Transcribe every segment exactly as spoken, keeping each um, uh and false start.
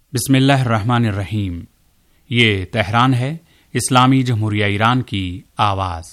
बिस्मिल्लाहिर्रहमानिर्रहीम। ये तेहरान है, इस्लामी जमहूरिया ईरान की आवाज़।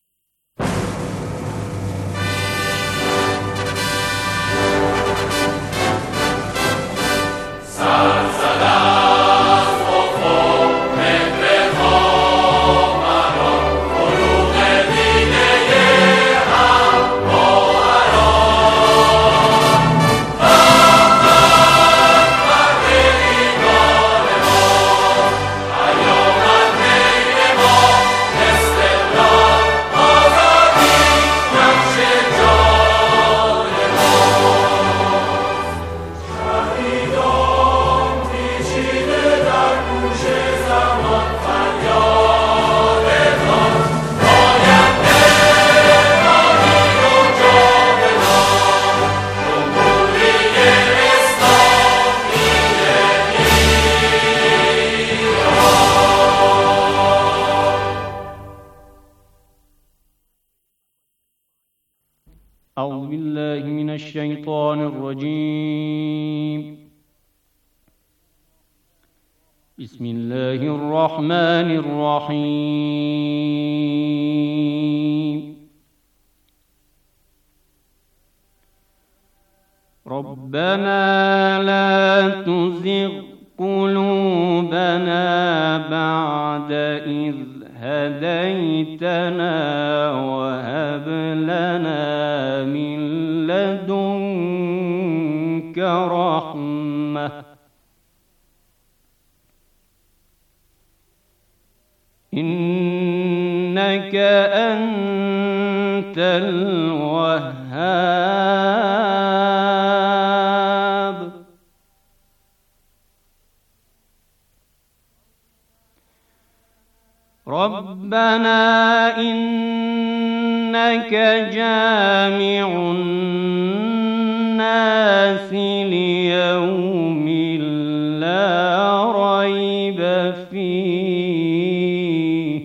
أعوذ بالله من الشيطان الرجيم. بسم الله الرحمن الرحيم. ربنا لا تزغ قلوبنا بعد إذ هديتنا وهب لنا من لدنك رحمة إنك أنت الوهاب. ربنا إنك جامع الناس ليوم لا ريب فيه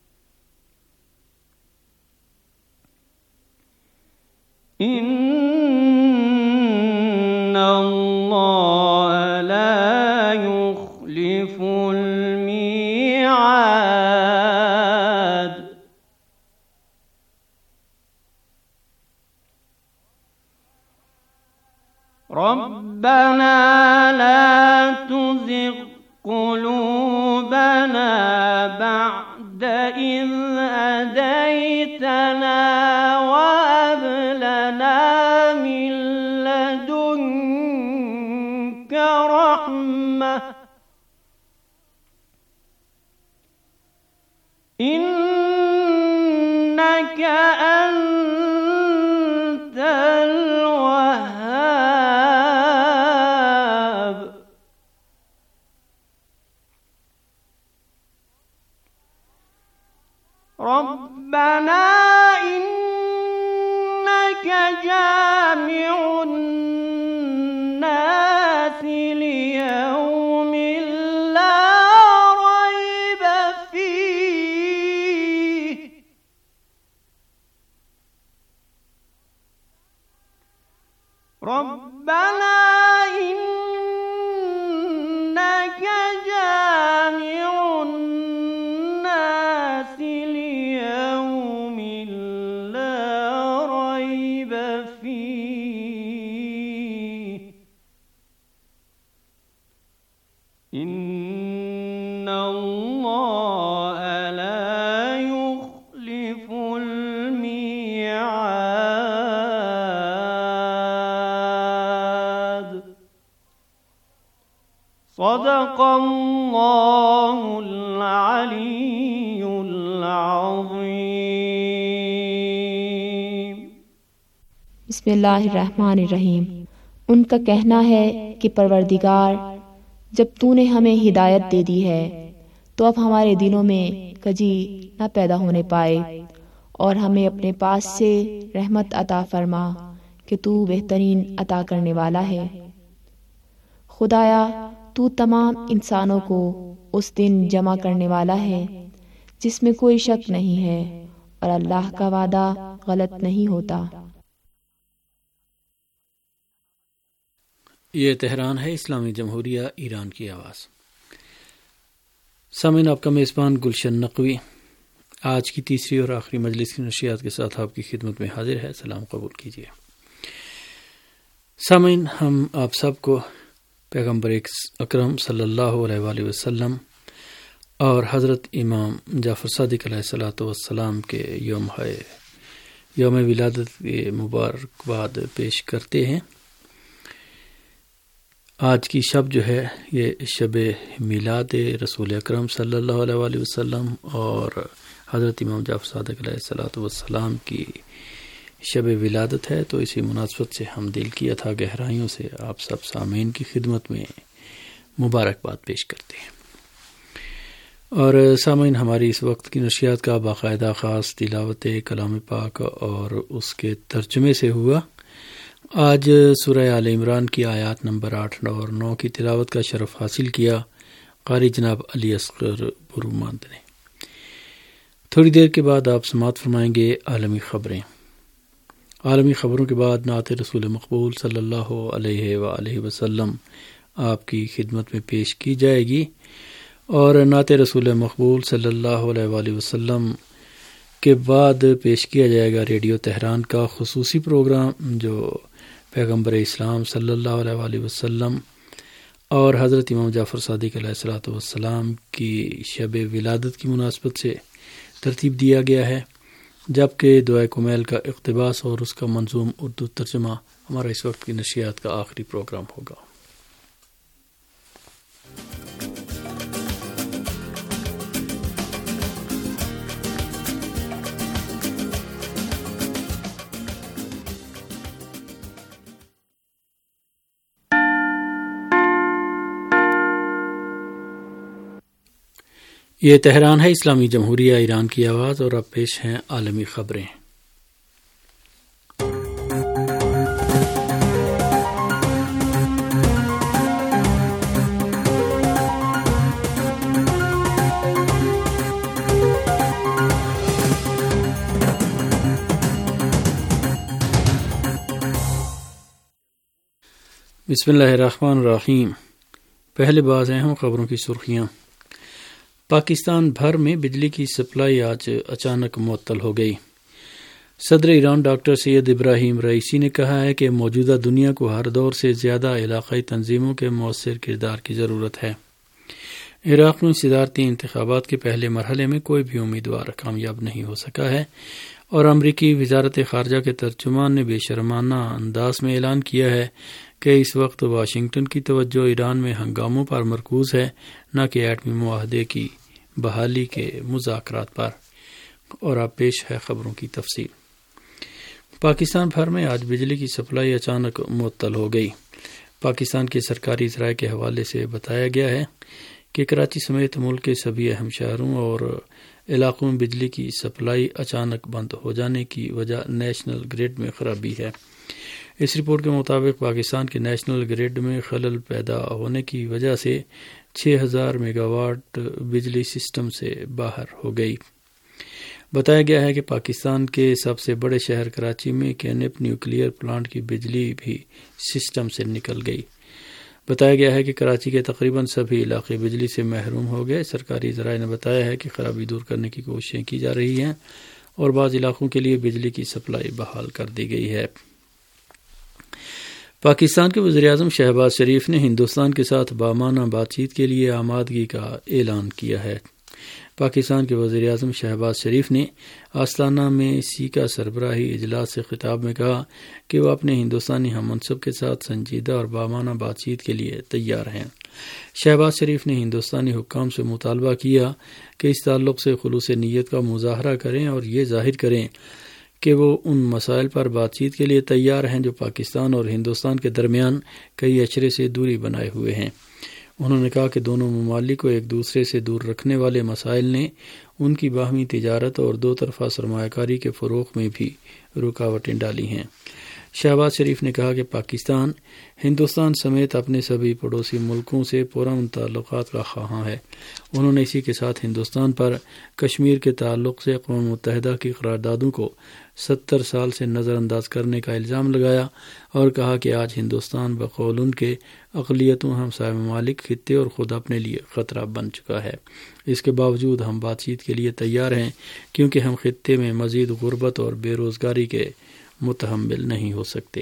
إن الله لا يخلف الميعاد. ربنا لا تزغ قلوبنا بعد إذ هديتنا وهب لنا من لدنك رحمة إنك أنت الوهاب. ربنا إنك جامع الناس ليوم لا ريب فيه ربنا إنك جامع الناس ليوم لا ريب فيه إن الله لا يخلف الميعاد. صدق الله العلي العظيم. बिस्मिल्लाहिर्रहमानिर्रहीम। उनका कहना है कि परवरदिगार, जब तूने हमें हिदायत दे दी है तो अब हमारे दिलों में कजी न पैदा होने पाए और हमें अपने पास से रहमत अता फरमा कि तू बेहतरीन अता करने वाला है। खुदाया, तू तमाम इंसानों को उस दिन जमा करने वाला है जिसमें कोई शक नहीं है और अल्लाह का वादा गलत नहीं होता। یہ تہران ہے، اسلامی جمہوریہ ایران کی آواز۔ سامعین، آپ کا میزبان گلشن نقوی آج کی تیسری اور آخری مجلس کی نشریات کے ساتھ آپ کی خدمت میں حاضر ہے۔ سلام قبول کیجیے۔ سامعین، ہم آپ سب کو پیغمبر اکرم صلی اللہ علیہ وآلہ وسلم اور حضرت امام جعفر صادق علیہ الصلوۃ والسلام کے یوم ہے یوم ولادت کے مبارکباد پیش کرتے ہیں۔ آج کی شب جو ہے یہ شب میلاد رسول اکرم صلی اللہ علیہ وآلہ وسلم اور حضرت امام جعفر صادق علیہ الصلوۃ والسلام کی شب ولادت ہے، تو اسی مناسبت سے ہم دل کی اتھا گہرائیوں سے آپ سب سامعین کی خدمت میں مبارکباد پیش کرتے ہیں۔ اور سامعین، ہماری اس وقت کی نشریات کا باقاعدہ خاص تلاوت کلام پاک اور اس کے ترجمے سے ہوا۔ آج سورہ آل عمران کی آیات نمبر آٹھ اور نو کی تلاوت کا شرف حاصل کیا قاری جناب علی اصغر برومند نے۔ تھوڑی دیر کے بعد آپ سماعت فرمائیں گے عالمی خبریں۔ عالمی خبروں کے بعد نعت رسول مقبول صلی اللہ علیہ وآلہ وسلم آپ کی خدمت میں پیش کی جائے گی، اور نعت رسول مقبول صلی اللہ علیہ وآلہ وسلم کے بعد پیش کیا جائے گا ریڈیو تہران کا خصوصی پروگرام، جو پیغمبر اسلام صلی اللہ علیہ وآلہ وسلم اور حضرت امام جعفر صادق علیہ الصلوۃ والسلام کی شب ولادت کی مناسبت سے ترتیب دیا گیا ہے، جبکہ دعائے کمیل کا اقتباس اور اس کا منظوم اردو ترجمہ ہمارا اس وقت کی نشریات کا آخری پروگرام ہوگا۔ یہ تہران ہے، اسلامی جمہوریہ ایران کی آواز، اور اب پیش ہیں عالمی خبریں۔ بسم اللہ الرحمن الرحیم۔ پہلے باز ہیں ہم خبروں کی سرخیاں۔ پاکستان بھر میں بجلی کی سپلائی آج اچانک معطل ہو گئی۔ صدر ایران ڈاکٹر سید ابراہیم رئیسی نے کہا ہے کہ موجودہ دنیا کو ہر دور سے زیادہ علاقائی تنظیموں کے مؤثر کردار کی ضرورت ہے۔ عراق میں صدارتی انتخابات کے پہلے مرحلے میں کوئی بھی امیدوار کامیاب نہیں ہو سکا ہے، اور امریکی وزارت خارجہ کے ترجمان نے بے شرمانہ انداز میں اعلان کیا ہے کہ اس وقت واشنگٹن کی توجہ ایران میں ہنگاموں پر مرکوز ہے، نہ کہ ایٹمی معاہدے کی بحالی کے مذاکرات پر۔ اور اب پیش ہے خبروں کی تفصیل۔ پاکستان بھر میں آج بجلی کی سپلائی اچانک معطل ہو گئی۔ پاکستان کے سرکاری ذرائع کے حوالے سے بتایا گیا ہے کہ کراچی سمیت ملک کے سبھی اہم شہروں اور علاقوں میں بجلی کی سپلائی اچانک بند ہو جانے کی وجہ نیشنل گرڈ میں خرابی ہے۔ اس رپورٹ کے مطابق پاکستان کے نیشنل گرڈ میں خلل پیدا ہونے کی وجہ سے چھ ہزار میگا واٹ بجلی سسٹم سے باہر ہو گئی۔ بتایا گیا ہے کہ پاکستان کے سب سے بڑے شہر کراچی میں کینپ نیوکلیئر پلانٹ کی بجلی بھی سسٹم سے نکل گئی۔ بتایا گیا ہے کہ کراچی کے تقریباً سبھی علاقے بجلی سے محروم ہو گئے۔ سرکاری ذرائع نے بتایا ہے کہ خرابی دور کرنے کی کوششیں کی جا رہی ہیں اور بعض علاقوں کے لیے بجلی کی سپلائی بحال کر دی گئی ہے۔ پاکستان کے وزیراعظم شہباز شریف نے ہندوستان کے ساتھ بامانہ بات چیت کے لیے آمادگی کا اعلان کیا ہے۔ پاکستان کے وزیراعظم شہباز شریف نے آستانہ میں سیکا سربراہی اجلاس سے خطاب میں کہا کہ وہ اپنے ہندوستانی ہم منصب کے ساتھ سنجیدہ اور بامانہ بات چیت کے لیے تیار ہیں۔ شہباز شریف نے ہندوستانی حکام سے مطالبہ کیا کہ اس تعلق سے خلوص نیت کا مظاہرہ کریں اور یہ ظاہر کریں کہ وہ ان مسائل پر بات چیت کے لیے تیار ہیں جو پاکستان اور ہندوستان کے درمیان کئی اشرے سے دوری بنائے ہوئے ہیں۔ انہوں نے کہا کہ دونوں ممالک کو ایک دوسرے سے دور رکھنے والے مسائل نے ان کی باہمی تجارت اور دو طرفہ سرمایہ کاری کے فروغ میں بھی رکاوٹیں ڈالی ہیں۔ شہباز شریف نے کہا کہ پاکستان ہندوستان سمیت اپنے سبھی پڑوسی ملکوں سے پرامن تعلقات کا خواہاں ہے۔ انہوں نے اسی کے ساتھ ہندوستان پر کشمیر کے تعلق سے اقوام متحدہ کی قراردادوں کو ستر سال سے نظر انداز کرنے کا الزام لگایا اور کہا کہ آج ہندوستان بقول ان کے اقلیتوں، ہمسائے ممالک، خطے اور خود اپنے لیے خطرہ بن چکا ہے۔ اس کے باوجود ہم بات چیت کے لیے تیار ہیں کیونکہ ہم خطے میں مزید غربت اور بے روزگاری کے متحمل نہیں ہو سکتے۔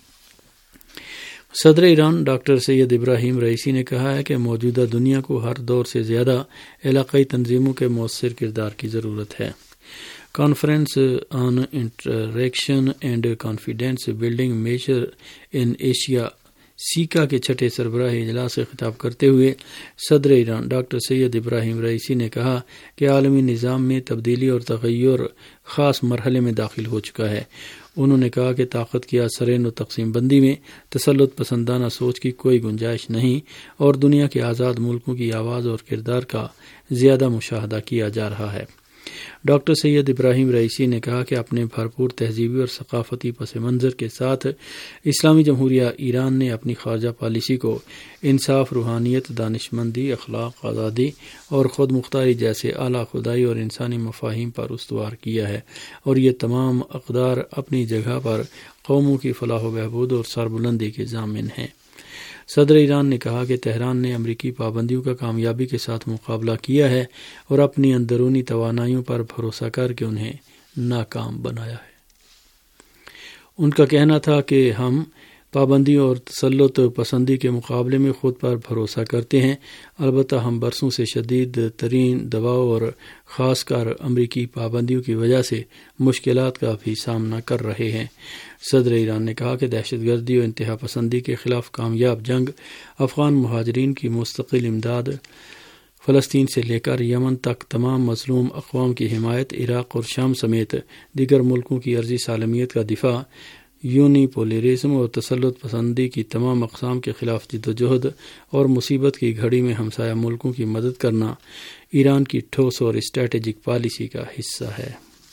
صدر ایران ڈاکٹر سید ابراہیم رئیسی نے کہا ہے کہ موجودہ دنیا کو ہر دور سے زیادہ علاقائی تنظیموں کے مؤثر کردار کی ضرورت ہے۔ Conference on interaction and confidence building measure in Asia CICA کے چھٹے سربراہی اجلاس سے خطاب کرتے ہوئے صدر ایران ڈاکٹر سید ابراہیم رئیسی نے کہا کہ عالمی نظام میں تبدیلی اور تغیر خاص مرحلے میں داخل ہو چکا ہے۔ انہوں نے کہا کہ طاقت کی اثرین و تقسیم بندی میں تسلط پسندانہ سوچ کی کوئی گنجائش نہیں اور دنیا کے آزاد ملکوں کی آواز اور کردار کا زیادہ مشاہدہ کیا جا رہا ہے۔ ڈاکٹر سید ابراہیم رئیسی نے کہا کہ اپنے بھرپور تہذیبی اور ثقافتی پس منظر کے ساتھ اسلامی جمہوریہ ایران نے اپنی خارجہ پالیسی کو انصاف، روحانیت، دانشمندی، اخلاق، آزادی اور خود مختاری جیسے اعلیٰ خدائی اور انسانی مفاہیم پر استوار کیا ہے، اور یہ تمام اقدار اپنی جگہ پر قوموں کی فلاح و بہبود اور سربلندی کے ضامن ہیں۔ صدر ایران نے کہا کہ تہران نے امریکی پابندیوں کا کامیابی کے ساتھ مقابلہ کیا ہے اور اپنی اندرونی توانائیوں پر بھروسہ کر کے انہیں ناکام بنایا ہے۔ ان کا کہنا تھا کہ ہم پابندیوں اور تسلط پسندی کے مقابلے میں خود پر بھروسہ کرتے ہیں، البتہ ہم برسوں سے شدید ترین دباؤ اور خاص کر امریکی پابندیوں کی وجہ سے مشکلات کا بھی سامنا کر رہے ہیں۔ صدر ایران نے کہا کہ دہشت گردی اور انتہا پسندی کے خلاف کامیاب جنگ، افغان مہاجرین کی مستقل امداد، فلسطین سے لے کر یمن تک تمام مظلوم اقوام کی حمایت، عراق اور شام سمیت دیگر ملکوں کی عرضی سالمیت کا دفاع، یونی پولیرزم اور تسلط پسندی کی تمام اقسام کے خلاف جدوجہد اور مصیبت کی گھڑی میں ہمسایہ ملکوں کی مدد کرنا ایران کی ٹھوس اور اسٹریٹجک پالیسی کا حصہ ہے۔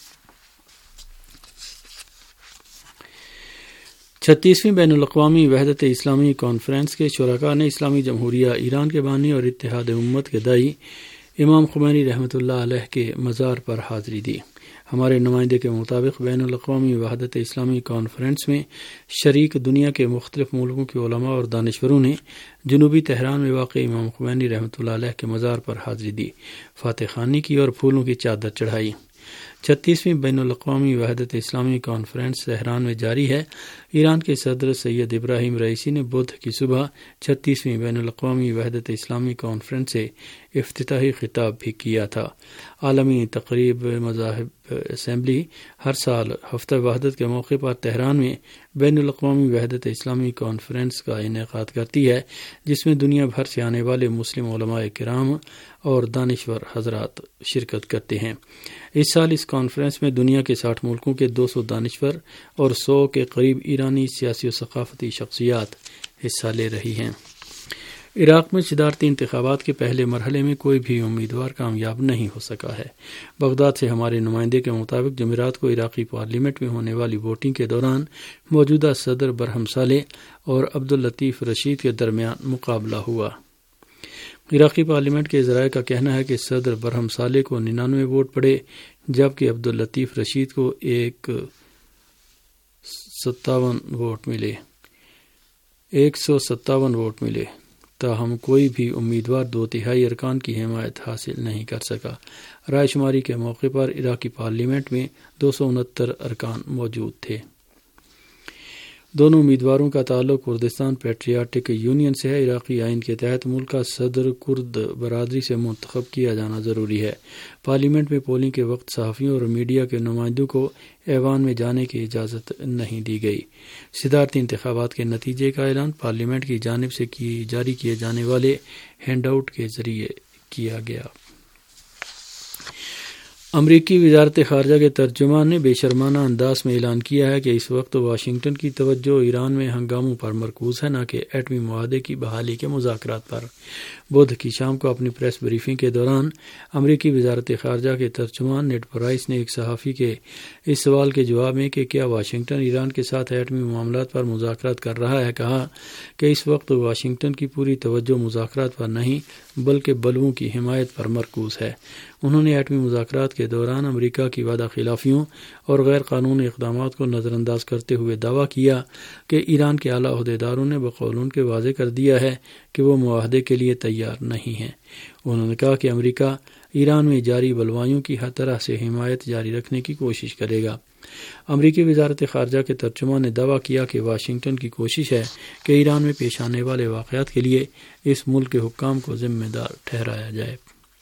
چھتیسویں بین الاقوامی وحدت اسلامی کانفرنس کے شرکاء نے اسلامی جمہوریہ ایران کے بانی اور اتحاد امت کے داعی امام خمینی رحمۃ اللہ علیہ کے مزار پر حاضری دی۔ ہمارے نمائندے کے مطابق بین الاقوامی وحدت اسلامی کانفرنس میں شریک دنیا کے مختلف ملکوں کے علماء اور دانشوروں نے جنوبی تہران میں واقع امام خمینی رحمۃ اللہ علیہ کے مزار پر حاضری دی، فاتح خوانی کی اور پھولوں کی چادر چڑھائی۔ چھتیسویں بین الاقوامی وحدت اسلامی کانفرنس تہران میں جاری ہے۔ ایران کے صدر سید ابراہیم رئیسی نے بدھ کی صبح چھتیسویں بین الاقوامی وحدت اسلامی کانفرنس سے افتتاحی خطاب بھی کیا تھا۔ عالمی تقریب مذاہب اسمبلی ہر سال ہفتہ وحدت کے موقع پر تہران میں بین الاقوامی وحدت اسلامی کانفرنس کا انعقاد کرتی ہے، جس میں دنیا بھر سے آنے والے مسلم علماء کرام اور دانشور حضرات شرکت کرتے ہیں۔ اس سال اس کانفرنس میں دنیا کے ساٹھ ملکوں کے دو سو دانشور اور سو کے قریب ایرانی سیاسی و ثقافتی شخصیات حصہ لے رہی ہیں۔ عراق میں صدارتی انتخابات کے پہلے مرحلے میں کوئی بھی امیدوار کامیاب نہیں ہو سکا ہے۔ بغداد سے ہمارے نمائندے کے مطابق جمعرات کو عراقی پارلیمنٹ میں ہونے والی ووٹنگ کے دوران موجودہ صدر برہم صالح اور عبداللطیف رشید کے درمیان مقابلہ ہوا۔ عراقی پارلیمنٹ کے ذرائع کا کہنا ہے کہ صدر برہم صالح کو ننانوے ووٹ پڑے جبکہ عبداللطیف رشید کو ایک ستاون ووٹ ملے ایک سو ستاون ووٹ ملے تاہم کوئی بھی امیدوار دو تہائی ارکان کی حمایت حاصل نہیں کر سکا۔ رائے شماری کے موقع پر عراقی پارلیمنٹ میں دو سو انہتر ارکان موجود تھے۔ دونوں امیدواروں کا تعلق کردستان پیٹریاٹک یونین سے ہے۔ عراقی آئین کے تحت ملک کا صدر کرد برادری سے منتخب کیا جانا ضروری ہے۔ پارلیمنٹ میں پولنگ کے وقت صحافیوں اور میڈیا کے نمائندوں کو ایوان میں جانے کی اجازت نہیں دی گئی۔ صدارتی انتخابات کے نتیجے کا اعلان پارلیمنٹ کی جانب سے کی جاری کیے جانے والے ہینڈ آؤٹ کے ذریعے کیا گیا۔ امریکی وزارت خارجہ کے ترجمان نے بے شرمانہ انداز میں اعلان کیا ہے کہ اس وقت واشنگٹن کی توجہ ایران میں ہنگاموں پر مرکوز ہے، نہ کہ ایٹمی معاہدے کی بحالی کے مذاکرات پر۔ بدھ کی شام کو اپنی پریس بریفنگ کے دوران امریکی وزارت خارجہ کے ترجمان نیڈ پرائس نے ایک صحافی کے اس سوال کے جواب میں کہ کیا واشنگٹن ایران کے ساتھ ایٹمی معاملات پر مذاکرات کر رہا ہے، کہا کہ اس وقت واشنگٹن کی پوری توجہ مذاکرات پر نہیں بلکہ بلووں کی حمایت پر مرکوز ہے۔ انہوں نے ایٹمی مذاکرات کے دوران امریکہ کی وعدہ خلافیوں اور غیر قانونی اقدامات کو نظر انداز کرتے ہوئے دعویٰ کیا کہ ایران کے اعلیٰ عہدیداروں نے بقول ان کے واضح کر دیا ہے کہ وہ معاہدے کے لیے تیار نہیں ہیں۔ انہوں نے کہا کہ امریکہ ایران میں جاری بلوائیوں کی ہر طرح سے حمایت جاری رکھنے کی کوشش کرے گا۔ امریکی وزارت خارجہ کے ترجمان نے دعویٰ کیا کہ واشنگٹن کی کوشش ہے کہ ایران میں پیش آنے والے واقعات کے لیے اس ملک کے حکام کو ذمہ دار ٹھہرایا جائے۔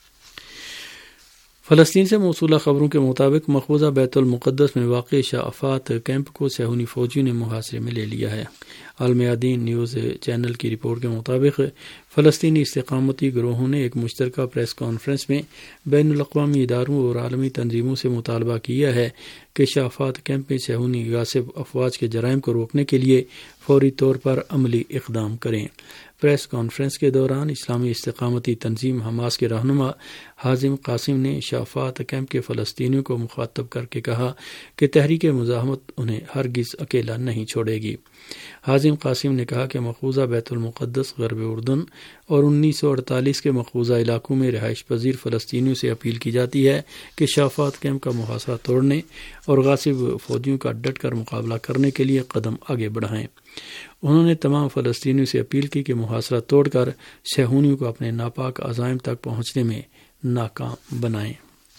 فلسطین سے موصولہ خبروں کے مطابق مقبوضہ بیت المقدس میں واقع شعفات کیمپ کو صہیونی فوجیوں نے محاصرے میں لے لیا ہے۔ المیادین نیوز چینل کی رپورٹ کے مطابق فلسطینی استقامتی گروہوں نے ایک مشترکہ پریس کانفرنس میں بین الاقوامی اداروں اور عالمی تنظیموں سے مطالبہ کیا ہے کہ شعفات کیمپ میں صہیونی غاصب افواج کے جرائم کو روکنے کے لیے فوری طور پر عملی اقدام کریں۔ پریس کانفرنس کے دوران اسلامی استقامتی تنظیم حماس کے رہنما حازم قاسم نے شعفات کیمپ کے فلسطینیوں کو مخاطب کر کے کہا کہ تحریک مزاحمت انہیں ہرگز اکیلا نہیں چھوڑے گی۔ حازم قاسم نے کہا کہ مقبوضہ بیت المقدس، غرب اردن اور انیس سو اڑتالیس کے مقبوضہ علاقوں میں رہائش پذیر فلسطینیوں سے اپیل کی جاتی ہے کہ شعفات کیمپ کا محاصرہ توڑنے اور غاصب فوجیوں کا ڈٹ کر مقابلہ کرنے کے لیے قدم آگے بڑھائیں۔ انہوں نے تمام فلسطینیوں سے اپیل کی کہ محاصرہ توڑ کر صہیونیوں کو اپنے ناپاک عزائم تک پہنچنے میں ناکام بنائیں۔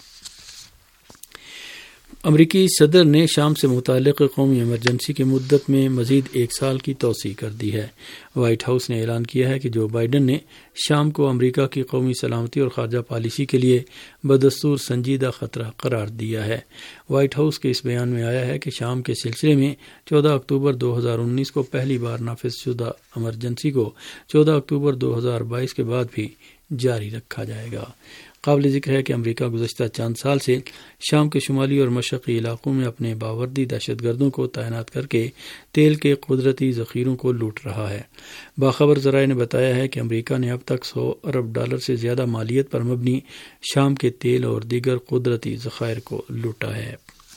امریکی صدر نے شام سے متعلق قومی ایمرجنسی کی مدت میں مزید ایک سال کی توسیع کر دی ہے۔ وائٹ ہاؤس نے اعلان کیا ہے کہ جو بائیڈن نے شام کو امریکہ کی قومی سلامتی اور خارجہ پالیسی کے لیے بدستور سنجیدہ خطرہ قرار دیا ہے۔ وائٹ ہاؤس کے اس بیان میں آیا ہے کہ شام کے سلسلے میں چودہ اکتوبر دو ہزار انیس کو پہلی بار نافذ شدہ ایمرجنسی کو چودہ اکتوبر دو ہزار بائیس کے بعد بھی جاری رکھا جائے گا۔ قابل ذکر ہے کہ امریکہ گزشتہ چند سال سے شام کے شمالی اور مشرقی علاقوں میں اپنے باوردی دہشت گردوں کو تعینات کر کے تیل کے قدرتی ذخیروں کو لوٹ رہا ہے۔ باخبر ذرائع نے بتایا ہے کہ امریکہ نے اب تک سو ارب ڈالر سے زیادہ مالیت پر مبنی شام کے تیل اور دیگر قدرتی ذخائر کو لوٹا ہے۔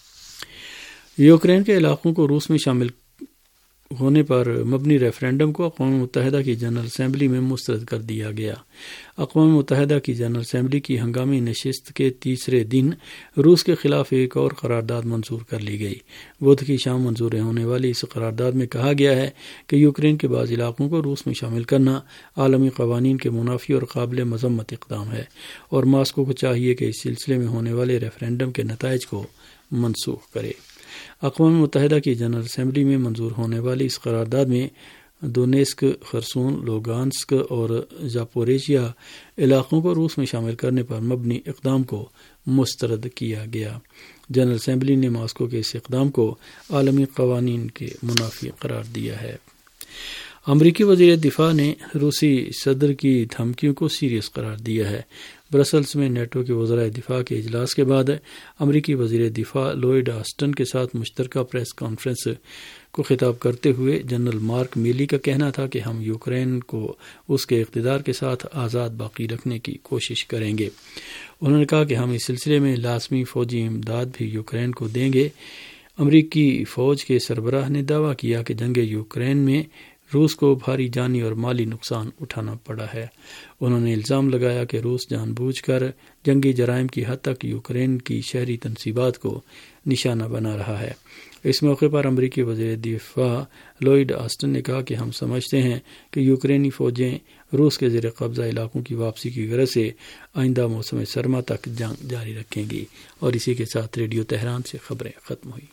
یوکرین کے علاقوں کو روس میں شامل ہونے پر مبنی ریفرینڈم کو اقوام متحدہ کی جنرل اسمبلی میں مسترد کر دیا گیا۔ اقوام متحدہ کی جنرل اسمبلی کی ہنگامی نشست کے تیسرے دن روس کے خلاف ایک اور قرارداد منظور کر لی گئی۔ بدھ کی شام منظور ہونے والی اس قرارداد میں کہا گیا ہے کہ یوکرین کے بعض علاقوں کو روس میں شامل کرنا عالمی قوانین کے منافی اور قابل مذمت اقدام ہے، اور ماسکو کو چاہیے کہ اس سلسلے میں ہونے والے ریفرینڈم کے نتائج کو منسوخ کرے۔ اقوام متحدہ کی جنرل اسمبلی میں منظور ہونے والی اس قرارداد میں دونیسک، خرسون، لوگانسک اور زاپوریژیا علاقوں کو روس میں شامل کرنے پر مبنی اقدام کو مسترد کیا گیا۔ جنرل اسمبلی نے ماسکو کے اس اقدام کو عالمی قوانین کے منافی قرار دیا ہے۔ امریکی وزیر دفاع نے روسی صدر کی دھمکیوں کو سیریس قرار دیا ہے۔ برسلز میں نیٹو کے وزرائے دفاع کے اجلاس کے بعد امریکی وزیر دفاع لوئڈ آسٹن کے ساتھ مشترکہ پریس کانفرنس کو خطاب کرتے ہوئے جنرل مارک میلی کا کہنا تھا کہ ہم یوکرین کو اس کے اقتدار کے ساتھ آزاد باقی رکھنے کی کوشش کریں گے۔ انہوں نے کہا کہ ہم اس سلسلے میں لازمی فوجی امداد بھی یوکرین کو دیں گے۔ امریکی فوج کے سربراہ نے دعویٰ کیا کہ جنگ یوکرین میں روس کو بھاری جانی اور مالی نقصان اٹھانا پڑا ہے۔ انہوں نے الزام لگایا کہ روس جان بوجھ کر جنگی جرائم کی حد تک یوکرین کی شہری تنصیبات کو نشانہ بنا رہا ہے۔ اس موقع پر امریکی وزیر دفاع لوئڈ آسٹن نے کہا کہ ہم سمجھتے ہیں کہ یوکرینی فوجیں روس کے زیر قبضہ علاقوں کی واپسی کی غرض سے آئندہ موسم سرما تک جنگ جاری رکھیں گی۔ اور اسی کے ساتھ ریڈیو تہران سے خبریں ختم ہوئی۔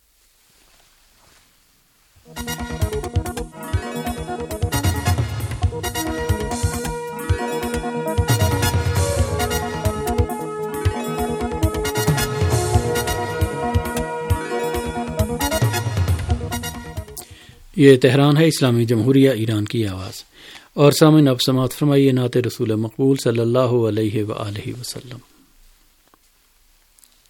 یہ تہران ہے، اسلامی جمہوریہ ایران کی آواز۔ اور سامعین اب سماعت فرمائیے نعت رسول مقبول صلی اللہ علیہ وآلہ وسلم۔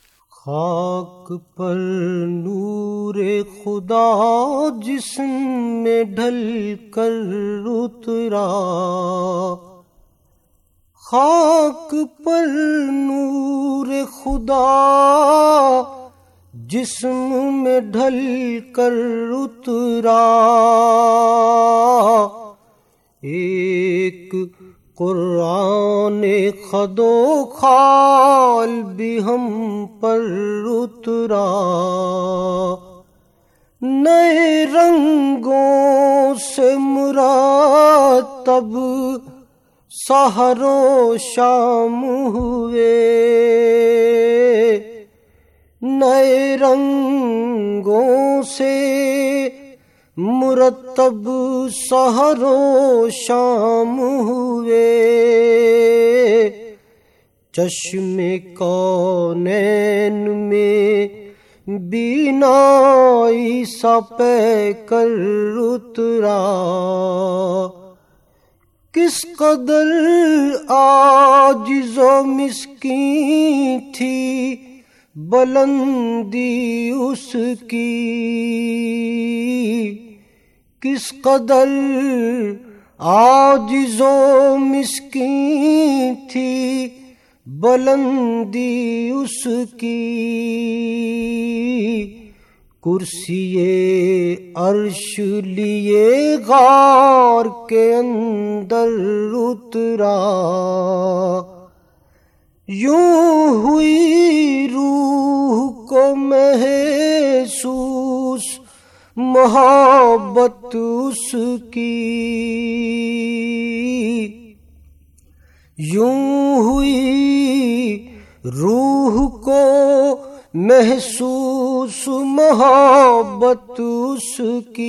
خاک پر نور خدا جسم میں ڈھل کر اترا، خاک پر نور خدا جسم میں ڈھل کر اترا، ایک قرآن خد و خال بھی ہم پر اترا، نئے رنگوں سے مرتب سحر و شام ہوئے، نئے رنگوں سے مرتب سحر و شام ہوئے، چشم کونین میں بینائی سا پے کر اترا، کس قدر عاجز و مسکین تھی بلندی اس کی، کس قدر عاجز و مسکین تھی بلندی اس کی، کرسی عرش لیے غار کے اندر اترا، یوں ہوئی روح کو محسوس محبت اس کی، یوں ہوئی روح کو محسوس محبت اس کی،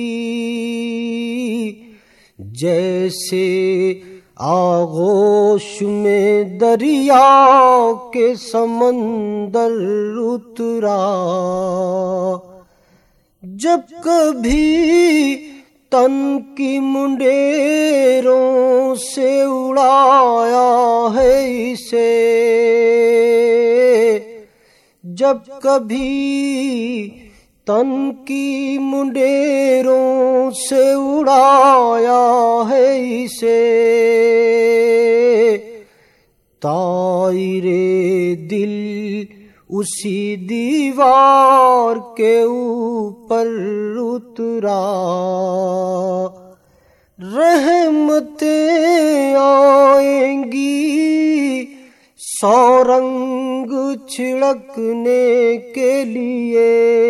جیسے آغوش میں دریا کے سمندر اترا، جب کبھی تن کی منڈیروں سے اڑایا ہے اسے، جب کبھی تن کی منڈیروں سے اڑایا ہے اسے، طائر دل اسی دیوار کے اوپر اترا، رحمتیں آئیں گی سو رنگ چھڑکنے کے لیے،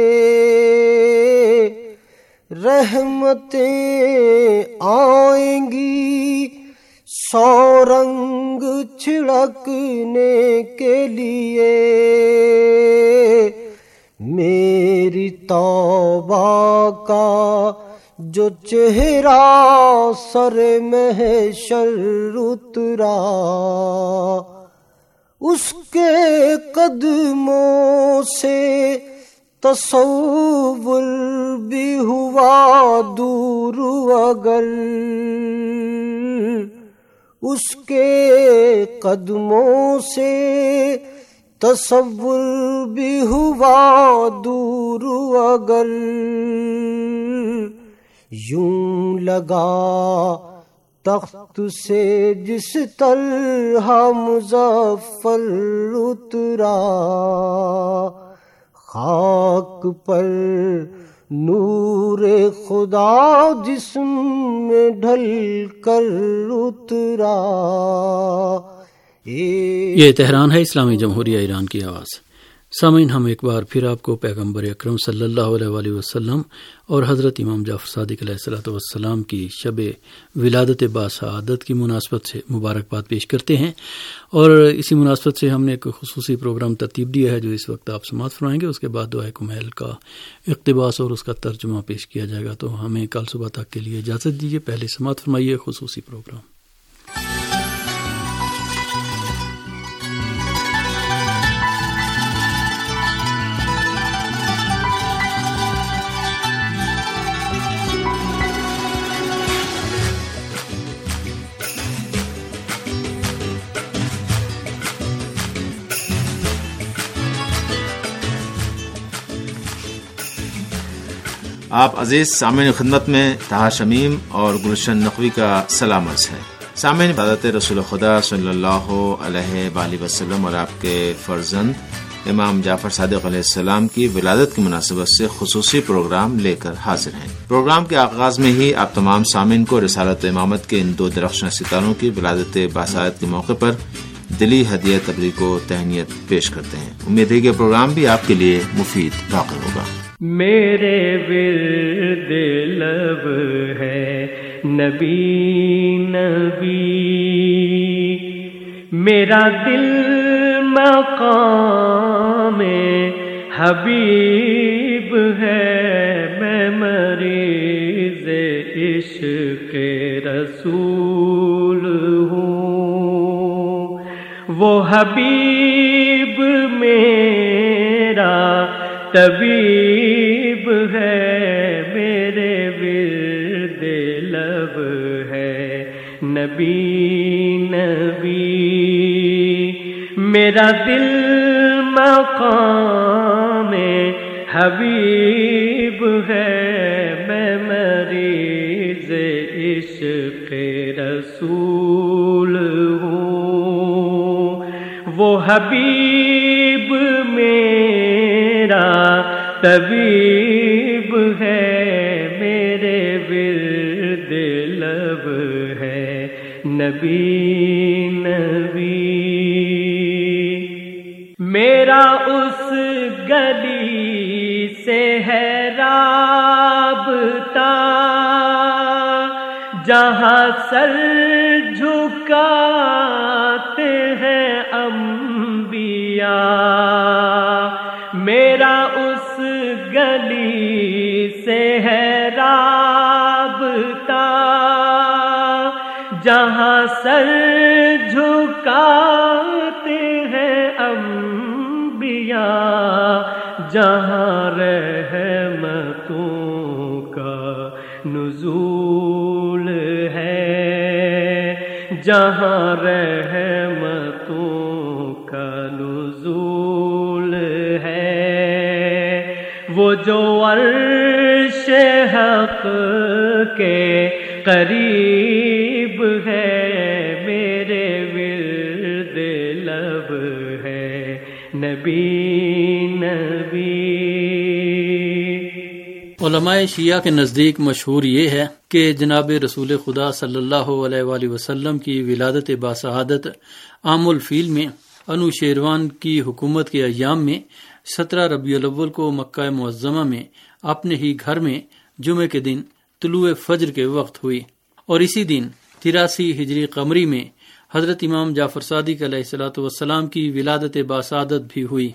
رحمتیں آئیں گی سو رنگ چھڑکنے کے لیے، میری توبہ کا جو چہرہ سر محشر اترا، اس کے قدموں سے تصور بھی ہوا دور، اگر اس کے قدموں سے تصور بھی ہوا دور، اگر یوں لگا تخت سے جس طرح مظفر اترا، خاک پر نور خدا جسم میں ڈھل کر اترا۔ یہ تہران ہے اسلامی جمہوریہ ایران کی آواز۔ سامعین، ہم ایک بار پھر آپ کو پیغمبر اکرم صلی اللہ علیہ وآلہ وسلم اور حضرت امام جعفر صادق علیہ الصلوۃ والسلام کی شب ولادت باسعادت کی مناسبت سے مبارکباد پیش کرتے ہیں، اور اسی مناسبت سے ہم نے ایک خصوصی پروگرام ترتیب دیا ہے جو اس وقت آپ سماعت فرمائیں گے۔ اس کے بعد دعائے کمیل کا اقتباس اور اس کا ترجمہ پیش کیا جائے گا، تو ہمیں کل صبح تک کے لیے اجازت دیجیے۔ پہلے سماعت فرمائیے خصوصی پروگرام۔ آپ عزیز سامعین خدمت میں طاہر شمیم اور گلشن نقوی کا سلام عرض ہے۔ سامعین، عبادت رسول خدا صلی اللہ علیہ وآلہ وسلم اور آپ کے فرزند امام جعفر صادق علیہ السلام کی ولادت کی مناسبت سے خصوصی پروگرام لے کر حاضر ہیں۔ پروگرام کے آغاز میں ہی آپ تمام سامعین کو رسالت امامت کے ان دو درخشاں ستاروں کی ولادت باسعادت کے موقع پر دلی ہدیہ تبریک و تہنیت پیش کرتے ہیں۔ امید ہے کہ پروگرام بھی آپ کے لیے مفید واقع ہوگا۔ میرے ورد لب ہے نبی نبی، میرا دل مقام حبیب ہے، میں مریض عشق رسول ہوں، وہ حبیب میرا طبیب ہے، میرے ورد لب ہے نبی نبی، میرا دل مقام حبیب ہے، میں مریض عشق رسول ہوں، وہ حبیب میرا طبیب ہے، میرے ورد لب ہے نبی نبی، میرا اس گلی سے ہے رابطہ جہاں سر جھکاتے ہیں انبیاء، میرا اس گلی سے ہے رابطہ جہاں سر جھکاتے ہیں انبیاء، جہاں رحمتوں کا نزول ہے، جہاں رحمتوں کا نزول ہے، وہ جو عرش حق کے قریب ہے، میرے ورد لب ہے نبی نبی۔ علماء شیعہ کے نزدیک مشہور یہ ہے کہ جناب رسول خدا صلی اللہ علیہ وآلہ وسلم کی ولادت باسعادت عام الفیل میں انو شیروان کی حکومت کے ایام میں سترہ ربیع الاول کو مکہ معظمہ میں اپنے ہی گھر میں جمعے کے دن طلوع فجر کے وقت ہوئی، اور اسی دن تراسی ہجری قمری میں حضرت امام جعفر صادق علیہ الصلوۃ والسلام کی ولادت باسعادت بھی ہوئی،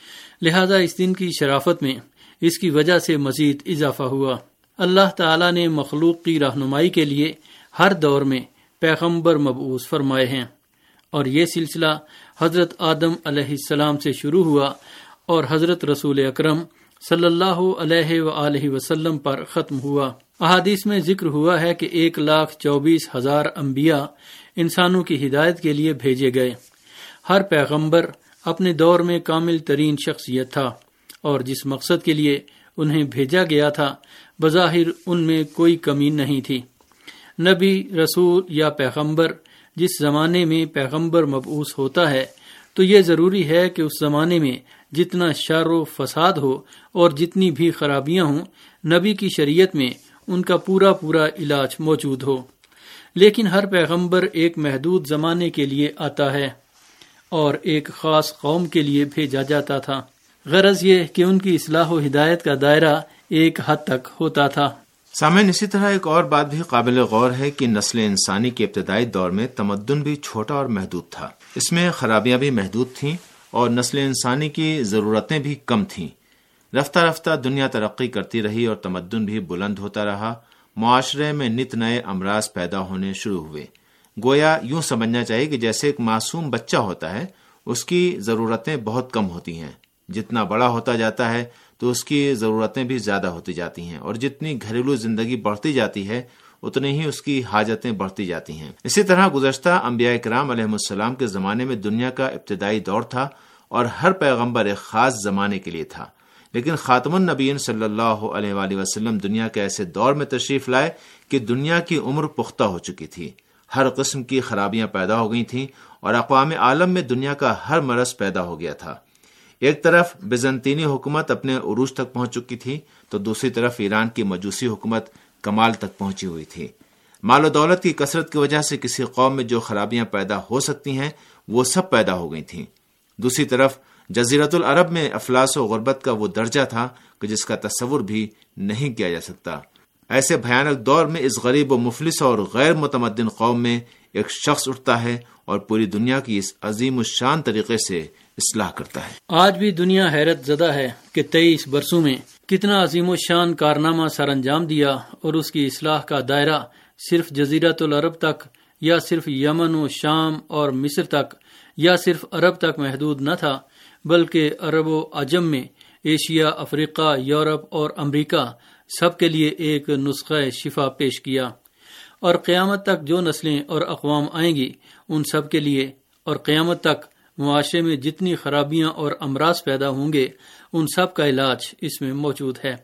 لہذا اس دن کی شرافت میں اس کی وجہ سے مزید اضافہ ہوا۔ اللہ تعالیٰ نے مخلوق کی رہنمائی کے لیے ہر دور میں پیغمبر مبعوث فرمائے ہیں، اور یہ سلسلہ حضرت آدم علیہ السلام سے شروع ہوا اور حضرت رسول اکرم صلی اللہ علیہ وآلہ وسلم پر ختم ہوا۔ احادیث میں ذکر ہوا ہے کہ ایک لاکھ چوبیس ہزار انبیاء انسانوں کی ہدایت کے لیے بھیجے گئے، ہر پیغمبر اپنے دور میں کامل ترین شخصیت تھا، اور جس مقصد کے لیے انہیں بھیجا گیا تھا بظاہر ان میں کوئی کمی نہیں تھی۔ نبی، رسول یا پیغمبر جس زمانے میں پیغمبر مبعوث ہوتا ہے تو یہ ضروری ہے کہ اس زمانے میں جتنا شر و فساد ہو اور جتنی بھی خرابیاں ہوں، نبی کی شریعت میں ان کا پورا پورا علاج موجود ہو۔ لیکن ہر پیغمبر ایک محدود زمانے کے لیے آتا ہے اور ایک خاص قوم کے لیے بھیجا جاتا تھا، غرض یہ کہ ان کی اصلاح و ہدایت کا دائرہ ایک حد تک ہوتا تھا۔ سامعین، اسی طرح ایک اور بات بھی قابل غور ہے کہ نسل انسانی کے ابتدائی دور میں تمدن بھی چھوٹا اور محدود تھا، اس میں خرابیاں بھی محدود تھیں اور نسل انسانی کی ضرورتیں بھی کم تھیں۔ رفتہ رفتہ دنیا ترقی کرتی رہی اور تمدن بھی بلند ہوتا رہا، معاشرے میں نت نئے امراض پیدا ہونے شروع ہوئے۔ گویا یوں سمجھنا چاہیے کہ جیسے ایک معصوم بچہ ہوتا ہے، اس کی ضرورتیں بہت کم ہوتی ہیں، جتنا بڑا ہوتا جاتا ہے تو اس کی ضرورتیں بھی زیادہ ہوتی جاتی ہیں، اور جتنی گھریلو زندگی بڑھتی جاتی ہے اتنی ہی اس کی حاجتیں بڑھتی جاتی ہیں۔ اسی طرح گزشتہ انبیاء کرام علیہ السلام کے زمانے میں دنیا کا ابتدائی دور تھا اور ہر پیغمبر ایک خاص زمانے کے لیے تھا، لیکن خاتم النبیین صلی اللہ علیہ وآلہ وسلم دنیا کے ایسے دور میں تشریف لائے کہ دنیا کی عمر پختہ ہو چکی تھی، ہر قسم کی خرابیاں پیدا ہو گئی تھیں اور اقوام عالم میں دنیا کا ہر مرض پیدا ہو گیا تھا۔ ایک طرف بیزنطینی حکومت اپنے عروج تک پہنچ چکی تھی تو دوسری طرف ایران کی مجوسی حکومت کمال تک پہنچی ہوئی تھی۔ مال و دولت کی کثرت کی وجہ سے کسی قوم میں جو خرابیاں پیدا ہو سکتی ہیں وہ سب پیدا ہو گئی تھیں۔ دوسری طرف جزیرۃ العرب میں افلاس و غربت کا وہ درجہ تھا کہ جس کا تصور بھی نہیں کیا جا سکتا۔ ایسے بھیانک دور میں اس غریب و مفلس اور غیر متمدن قوم میں ایک شخص اٹھتا ہے اور پوری دنیا کی اس عظیم الشان طریقے سے اصلاح کرتا ہے۔ آج بھی دنیا حیرت زدہ ہے کہ تیئیس برسوں میں کتنا عظیم الشان کارنامہ سر انجام دیا، اور اس کی اصلاح کا دائرہ صرف جزیرۃ العرب تک یا صرف یمن و شام اور مصر تک یا صرف عرب تک محدود نہ تھا، بلکہ عرب و عجم میں ایشیا، افریقہ، یورپ اور امریکہ سب کے لیے ایک نسخہ شفا پیش کیا، اور قیامت تک جو نسلیں اور اقوام آئیں گی ان سب کے لیے، اور قیامت تک معاشرے میں جتنی خرابیاں اور امراض پیدا ہوں گے ان سب کا علاج اس میں موجود ہے۔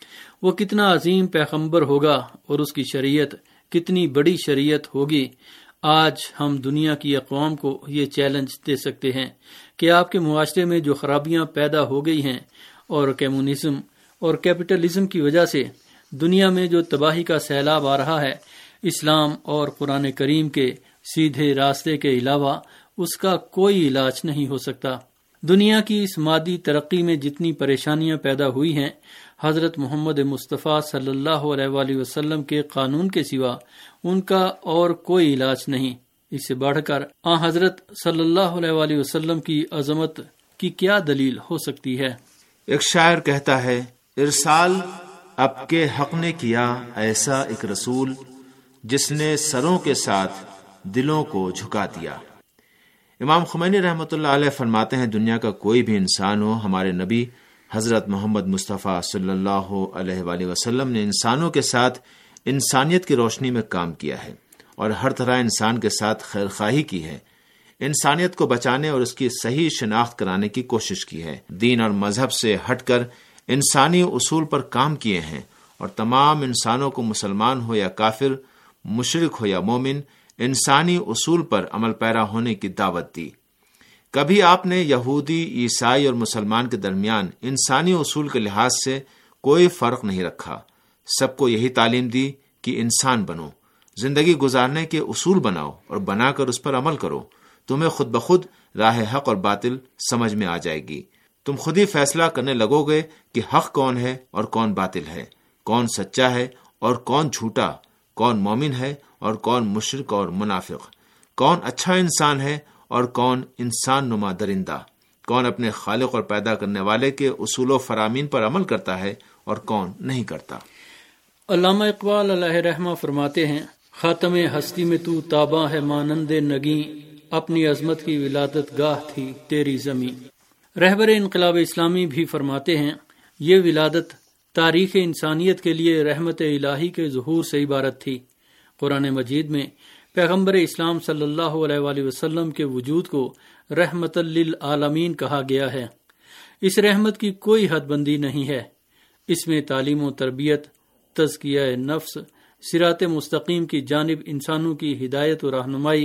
وہ کتنا عظیم پیغمبر ہوگا اور اس کی شریعت کتنی بڑی شریعت ہوگی۔ آج ہم دنیا کی اقوام کو یہ چیلنج دے سکتے ہیں کہ آپ کے معاشرے میں جو خرابیاں پیدا ہو گئی ہیں اور کمیونزم اور کیپٹلزم کی وجہ سے دنیا میں جو تباہی کا سیلاب آ رہا ہے، اسلام اور قرآن کریم کے سیدھے راستے کے علاوہ اس کا کوئی علاج نہیں ہو سکتا۔ دنیا کی اس مادی ترقی میں جتنی پریشانیاں پیدا ہوئی ہیں، حضرت محمد مصطفیٰ صلی اللہ علیہ وآلہ وسلم کے قانون کے سوا ان کا اور کوئی علاج نہیں۔ اس سے بڑھ کر آن حضرت صلی اللہ علیہ وآلہ وسلم کی عظمت کی کیا دلیل ہو سکتی ہے؟ ایک شاعر کہتا ہے، ارسال اب کے حق نے کیا ایسا ایک رسول، جس نے سروں کے ساتھ دلوں کو جھکا دیا۔ امام خمینی رحمۃ اللہ علیہ فرماتے ہیں، دنیا کا کوئی بھی انسان ہو، ہمارے نبی حضرت محمد مصطفیٰ صلی اللہ علیہ وآلہ وسلم نے انسانوں کے ساتھ انسانیت کی روشنی میں کام کیا ہے اور ہر طرح انسان کے ساتھ خیر خواہی کی ہے، انسانیت کو بچانے اور اس کی صحیح شناخت کرانے کی کوشش کی ہے، دین اور مذہب سے ہٹ کر انسانی اصول پر کام کیے ہیں، اور تمام انسانوں کو مسلمان ہو یا کافر، مشرک ہو یا مومن، انسانی اصول پر عمل پیرا ہونے کی دعوت دی۔ کبھی آپ نے یہودی، عیسائی اور مسلمان کے درمیان انسانی اصول کے لحاظ سے کوئی فرق نہیں رکھا، سب کو یہی تعلیم دی کہ انسان بنو، زندگی گزارنے کے اصول بناؤ اور بنا کر اس پر عمل کرو، تمہیں خود بخود راہ حق اور باطل سمجھ میں آ جائے گی، تم خود ہی فیصلہ کرنے لگو گے کہ حق کون ہے اور کون باطل ہے، کون سچا ہے اور کون جھوٹا، کون مومن ہے اور کون مشرک اور منافق، کون اچھا انسان ہے اور کون انسان نما درندہ، کون اپنے خالق اور پیدا کرنے والے کے اصول و فرامین پر عمل کرتا ہے اور کون نہیں کرتا۔ علامہ اقبال علیہ رحمہ فرماتے ہیں، خاتم ہستی میں تو تاباں ہے مانند نگیں، اپنی عظمت کی ولادت گاہ تھی تیری زمین۔ رہبر انقلاب اسلامی بھی فرماتے ہیں، یہ ولادت تاریخ انسانیت کے لیے رحمت الہی کے ظہور سے عبارت تھی۔ قرآن مجید میں پیغمبر اسلام صلی اللہ علیہ وآلہ وسلم کے وجود کو رحمت للعالمین کہا گیا ہے۔ اس رحمت کی کوئی حد بندی نہیں ہے، اس میں تعلیم و تربیت، تزکیہ نفس، صراط مستقیم کی جانب انسانوں کی ہدایت و رہنمائی،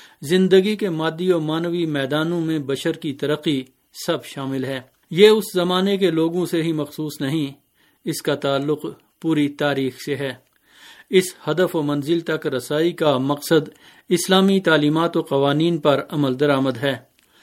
زندگی کے مادی و معنوی میدانوں میں بشر کی ترقی سب شامل ہے۔ یہ اس زمانے کے لوگوں سے ہی مخصوص نہیں، اس کا تعلق پوری تاریخ سے ہے۔ اس ہدف و منزل تک رسائی کا مقصد اسلامی تعلیمات و قوانین پر عمل درآمد ہے،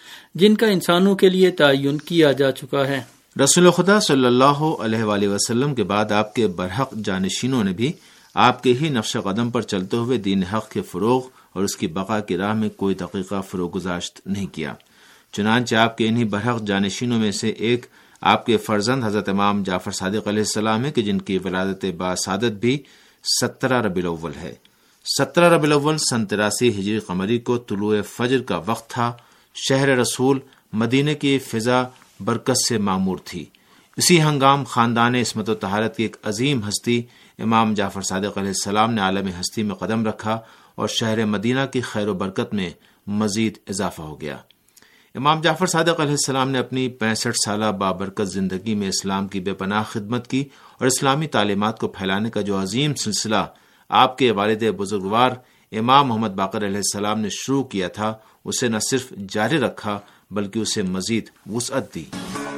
جن کا انسانوں کے لیے تعین کیا جا چکا ہے۔ رسول خدا صلی اللہ علیہ وآلہ وسلم کے بعد آپ کے برحق جانشینوں نے بھی آپ کے ہی نقش قدم پر چلتے ہوئے دین حق کے فروغ اور اس کی بقا کی راہ میں کوئی دقیقہ فروغ گزاشت نہیں کیا۔ چنانچہ آپ کے انہی برحق جانشینوں میں سے ایک آپ کے فرزند حضرت امام جعفر صادق علیہ السلام ہے کہ جن کی ولادت باسعادت بھی سترہ ربیع الاول ہے۔ سترہ ربیع الاول سن تراسی ہجری قمری کو طلوع فجر کا وقت تھا۔ شہر رسول مدینے کی فضا برکت سے معمور تھی۔ اسی ہنگام خاندان عصمت و طہارت کی ایک عظیم ہستی امام جعفر صادق علیہ السلام نے عالم ہستی میں قدم رکھا اور شہر مدینہ کی خیر و برکت میں مزید اضافہ ہو گیا۔ امام جعفر صادق علیہ السلام نے اپنی پینسٹھ سالہ بابرکت زندگی میں اسلام کی بے پناہ خدمت کی اور اسلامی تعلیمات کو پھیلانے کا جو عظیم سلسلہ آپ کے والد بزرگوار امام محمد باقر علیہ السلام نے شروع کیا تھا، اسے نہ صرف جاری رکھا بلکہ اسے مزید وسعت دی۔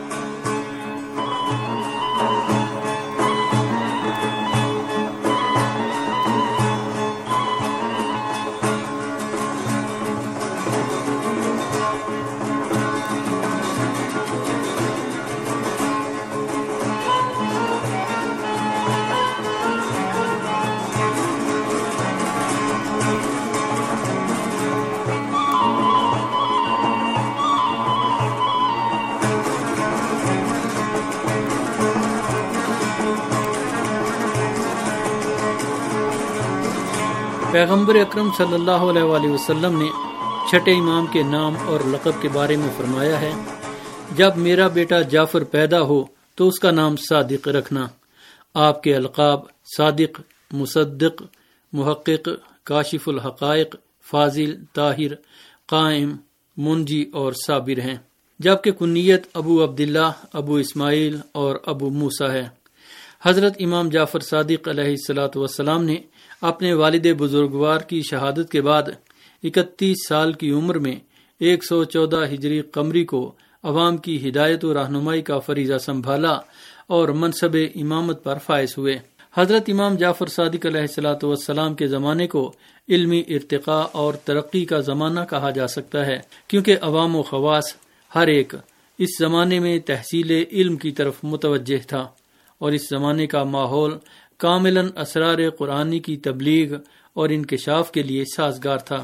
پیغمبر اکرم صلی اللہ علیہ وآلہ وسلم نے چھٹے امام کے نام اور لقب کے بارے میں فرمایا ہے، جب میرا بیٹا جعفر پیدا ہو تو اس کا نام صادق رکھنا۔ آپ کے القاب صادق، مصدق، محقق، کاشف الحقائق، فاضل، طاہر، قائم، منجی اور صابر ہیں، جبکہ کنیت ابو عبداللہ، ابو اسماعیل اور ابو موسیٰ ہے۔ حضرت امام جعفر صادق علیہ الصلاۃ والسلام نے اپنے والد بزرگوار کی شہادت کے بعد اکتیس سال کی عمر میں ایک سو چودہ ہجری قمری کو عوام کی ہدایت و رہنمائی کا فریضہ سنبھالا اور منصب امامت پر فائز ہوئے۔ حضرت امام جعفر صادق علیہ الصلاۃ والسلام کے زمانے کو علمی ارتقاء اور ترقی کا زمانہ کہا جا سکتا ہے، کیونکہ عوام و خواص ہر ایک اس زمانے میں تحصیل علم کی طرف متوجہ تھا، اور اس زمانے کا ماحول کاملاً اسرار قرآنی کی تبلیغ اور انکشاف کے لیے سازگار تھا۔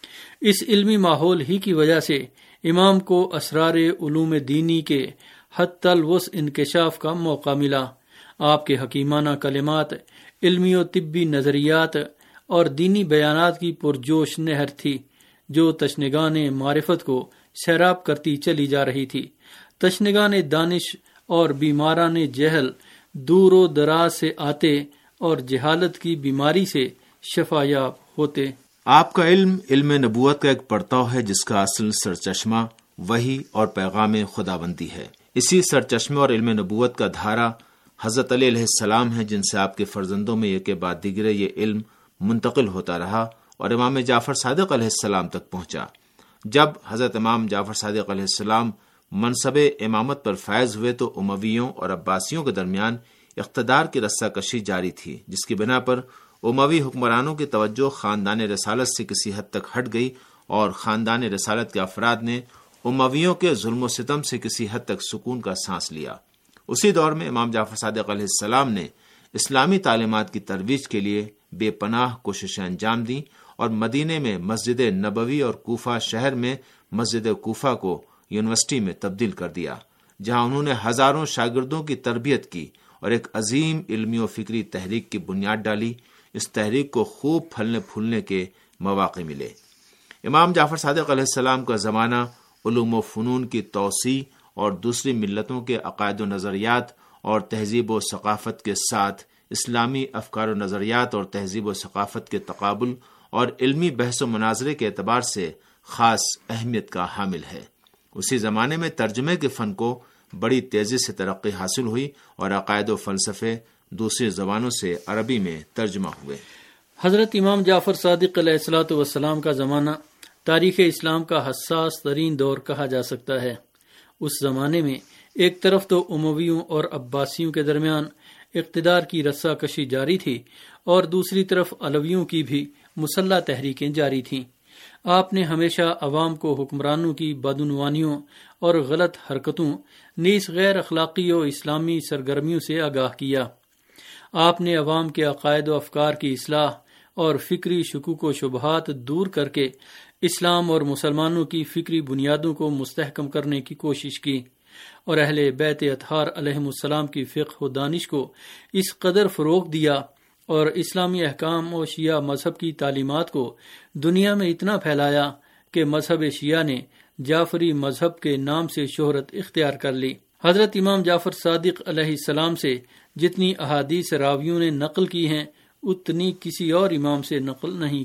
اس علمی ماحول ہی کی وجہ سے امام کو اسرار علوم دینی کے حتی الوسع انکشاف کا موقع ملا۔ آپ کے حکیمانہ کلمات، علمی و طبی نظریات اور دینی بیانات کی پرجوش نہر تھی، جو تشنگان معرفت کو سیراب کرتی چلی جا رہی تھی۔ تشنگان دانش اور بیماران جہل دور و دراز سے آتے اور جہالت کی بیماری سے شفا یاب ہوتے۔ آپ کا علم علم نبوت کا ایک پرتو ہے، جس کا اصل سرچشمہ وحی اور پیغام خداوندی ہے۔ اسی سرچشمے اور علم نبوت کا دھارا حضرت علی علیہ السلام ہے، جن سے آپ کے فرزندوں میں ایک کے بعد دیگرے یہ علم منتقل ہوتا رہا اور امام جعفر صادق علیہ السلام تک پہنچا۔ جب حضرت امام جعفر صادق علیہ السلام منصب امامت پر فائز ہوئے تو امویوں اور عباسیوں کے درمیان اقتدار کی رسہ کشی جاری تھی، جس کی بنا پر اموی حکمرانوں کی توجہ خاندان رسالت سے کسی حد تک ہٹ گئی اور خاندان رسالت کے افراد نے امویوں کے ظلم و ستم سے کسی حد تک سکون کا سانس لیا۔ اسی دور میں امام جعفر صادق علیہ السلام نے اسلامی تعلیمات کی ترویج کے لیے بے پناہ کوششیں انجام دیں اور مدینے میں مسجد نبوی اور کوفہ شہر میں مسجد کوفہ کو یونیورسٹی میں تبدیل کر دیا، جہاں انہوں نے ہزاروں شاگردوں کی تربیت کی اور ایک عظیم علمی و فکری تحریک کی بنیاد ڈالی۔ اس تحریک کو خوب پھلنے پھولنے کے مواقع ملے۔ امام جعفر صادق علیہ السلام کا زمانہ علوم و فنون کی توسیع اور دوسری ملتوں کے عقائد و نظریات اور تہذیب و ثقافت کے ساتھ اسلامی افکار و نظریات اور تہذیب و ثقافت کے تقابل اور علمی بحث و مناظرے کے اعتبار سے خاص اہمیت کا حامل ہے۔ اسی زمانے میں ترجمے کے فن کو بڑی تیزی سے ترقی حاصل ہوئی اور عقائد و فلسفے دوسری زبانوں سے عربی میں ترجمہ ہوئے۔ حضرت امام جعفر صادق علیہ الصلاۃ والسلام کا زمانہ تاریخ اسلام کا حساس ترین دور کہا جا سکتا ہے۔ اس زمانے میں ایک طرف تو امویوں اور عباسیوں کے درمیان اقتدار کی رسہ کشی جاری تھی اور دوسری طرف علویوں کی بھی مسلح تحریکیں جاری تھیں۔ آپ نے ہمیشہ عوام کو حکمرانوں کی بدعنوانیوں اور غلط حرکتوں نیز غیر اخلاقی و اسلامی سرگرمیوں سے آگاہ کیا۔ آپ نے عوام کے عقائد و افکار کی اصلاح اور فکری شکوک و شبہات دور کر کے اسلام اور مسلمانوں کی فکری بنیادوں کو مستحکم کرنے کی کوشش کی، اور اہل بیت اطہار علیہم السلام کی فقہ و دانش کو اس قدر فروغ دیا اور اسلامی احکام و شیعہ مذہب کی تعلیمات کو دنیا میں اتنا پھیلایا کہ مذہب شیعہ نے جعفری مذہب کے نام سے شہرت اختیار کر لی۔ حضرت امام جعفر صادق علیہ السلام سے جتنی احادیث راویوں نے نقل کی ہیں، اتنی کسی اور امام سے نقل نہیں کی۔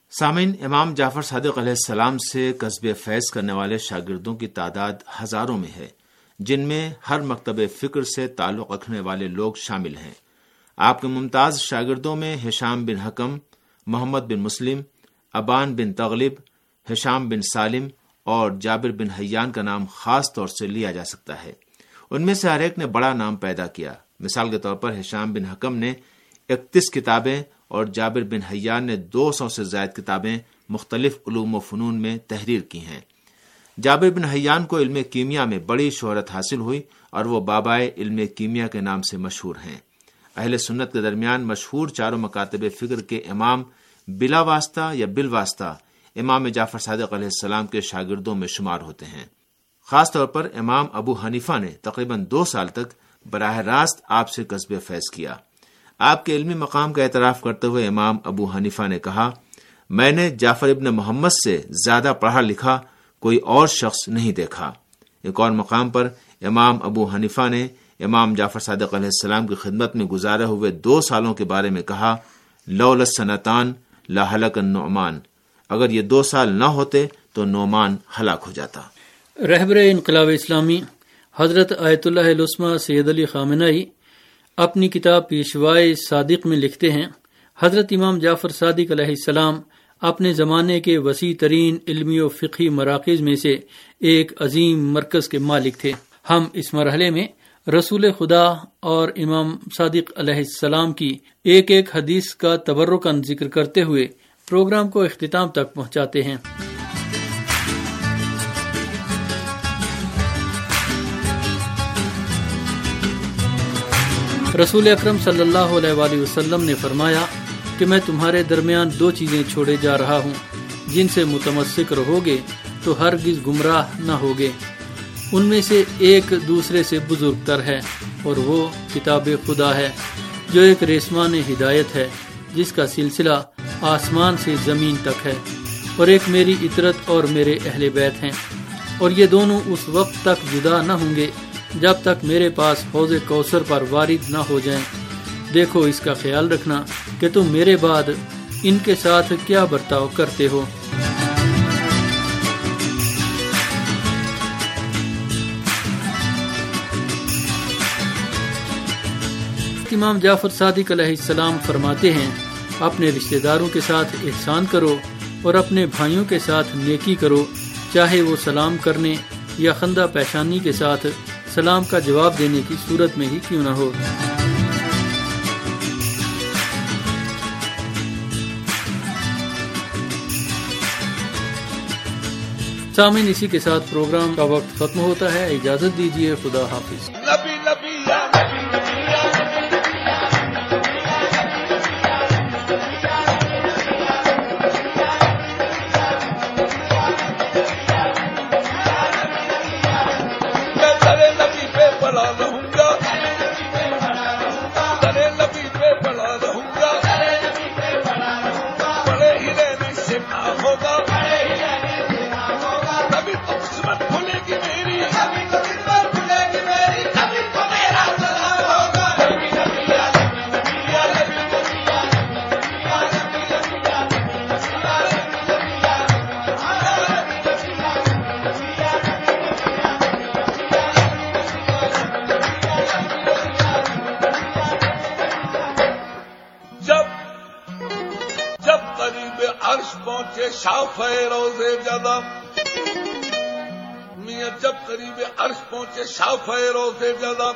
سامعین، امام جعفر صادق علیہ السلام سے کسب فیض کرنے والے شاگردوں کی تعداد ہزاروں میں ہے، جن میں ہر مکتب فکر سے تعلق رکھنے والے لوگ شامل ہیں۔ آپ کے ممتاز شاگردوں میں ہشام بن حکم، محمد بن مسلم، ابان بن تغلب، ہشام بن سالم اور جابر بن حیان کا نام خاص طور سے لیا جا سکتا ہے۔ ان میں سے ہر ایک نے بڑا نام پیدا کیا۔ مثال کے طور پر ہشام بن حکم نے اکتیس کتابیں اور جابر بن حیان نے دو سو سے زائد کتابیں مختلف علوم و فنون میں تحریر کی ہیں۔ جابر بن حیان کو علم کیمیا میں بڑی شہرت حاصل ہوئی اور وہ بابائے علم کیمیا کے نام سے مشہور ہیں۔ اہل سنت کے درمیان مشہور چاروں مکاتب فکر کے امام بلا واسطہ یا بالواسطہ امام جعفر صادق علیہ السلام کے شاگردوں میں شمار ہوتے ہیں۔ خاص طور پر امام ابو حنیفہ نے تقریباً دو سال تک براہ راست آپ سے کسب فیض کیا۔ آپ کے علمی مقام کا اعتراف کرتے ہوئے امام ابو حنیفہ نے کہا، میں نے جعفر ابن محمد سے زیادہ پڑھا لکھا کوئی اور شخص نہیں دیکھا۔ ایک اور مقام پر امام ابو حنیفہ نے امام جعفر صادق علیہ السلام کی خدمت میں گزارے ہوئے دو سالوں کے بارے میں کہا، لولا السنتان لہلک النعمان، اگر یہ دو سال نہ ہوتے تو نعمان ہلاک ہو جاتا۔ رہبر انقلاب اسلامی حضرت آیت اللہ العظمی سید علی خامنہئی اپنی کتاب پیشوائے صادق میں لکھتے ہیں، حضرت امام جعفر صادق علیہ السلام اپنے زمانے کے وسیع ترین علمی و فقہی مراکز میں سے ایک عظیم مرکز کے مالک تھے۔ ہم اس مرحلے میں رسول خدا اور امام صادق علیہ السلام کی ایک ایک حدیث کا تبرکاً ذکر کرتے ہوئے پروگرام کو اختتام تک پہنچاتے ہیں۔ رسول اکرم صلی اللہ علیہ وآلہ وسلم نے فرمایا کہ میں تمہارے درمیان دو چیزیں چھوڑے جا رہا ہوں، جن سے متمسک رہو گے تو ہرگز گمراہ نہ ہوگے۔ ان میں سے ایک دوسرے سے بزرگ تر ہے اور وہ کتاب خدا ہے، جو ایک ریسمان ہدایت ہے جس کا سلسلہ آسمان سے زمین تک ہے، اور ایک میری اطرت اور میرے اہل بیت ہیں، اور یہ دونوں اس وقت تک جدا نہ ہوں گے جب تک میرے پاس حوض کوثر پر وارد نہ ہو جائیں۔ دیکھو اس کا خیال رکھنا کہ تم میرے بعد ان کے ساتھ کیا برتاؤ کرتے ہو۔ امام جعفر صادق علیہ السلام فرماتے ہیں، اپنے رشتہ داروں کے ساتھ احسان کرو اور اپنے بھائیوں کے ساتھ نیکی کرو، چاہے وہ سلام کرنے یا خندہ پیشانی کے ساتھ سلام کا جواب دینے کی صورت میں ہی کیوں نہ ہو۔ سامعین، اسی کے ساتھ پروگرام کا وقت ختم ہوتا ہے، اجازت دیجیے، خدا حافظ۔ نبی نبی یا نبی نبی یا نبی شافے روزے جدا میاں جب قریب عرش پہنچے شافے روزے جدا،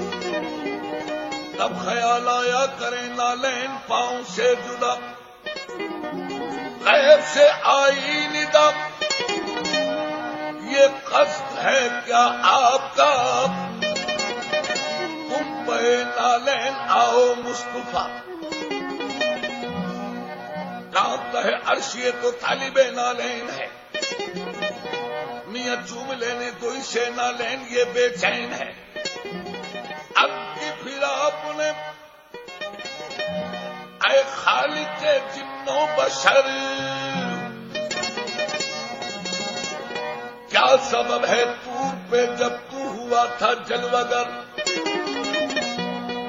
تب خیال آیا کریں نالین پاؤں سے جدا، غیب سے آئی ندا، یہ قصد ہے کیا آپ کا، تم پہ نالین آؤ مصطفیٰ، کانپتا ہے عرش یہ تو طالب نالین ہے، میاں چوم لینے تو اسے نالین یہ بے چین ہے، اب کی پھر آپ نے اے خالق جنوں بشر، کیا سبب ہے طور پہ جب تو ہوا تھا جلوگر،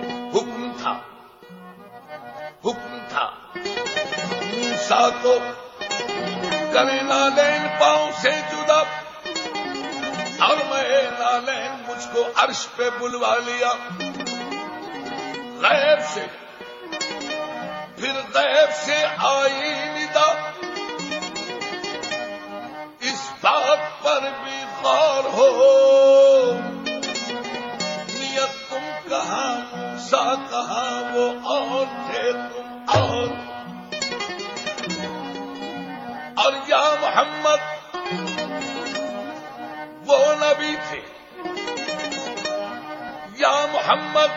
حکم تھا حکم تھا موسیٰ کو کرے نالین پاؤں سے جدا اور میں نالین مجھ کو عرش پہ بلوا لیا غیب سے، پھر غیب سے آئی ندا، اس بات پر بھی غور ہو نیت تم کہاں سا کہاں وہ اور تھے تم اور اور یا محمد وہ نبی تھے، یا محمد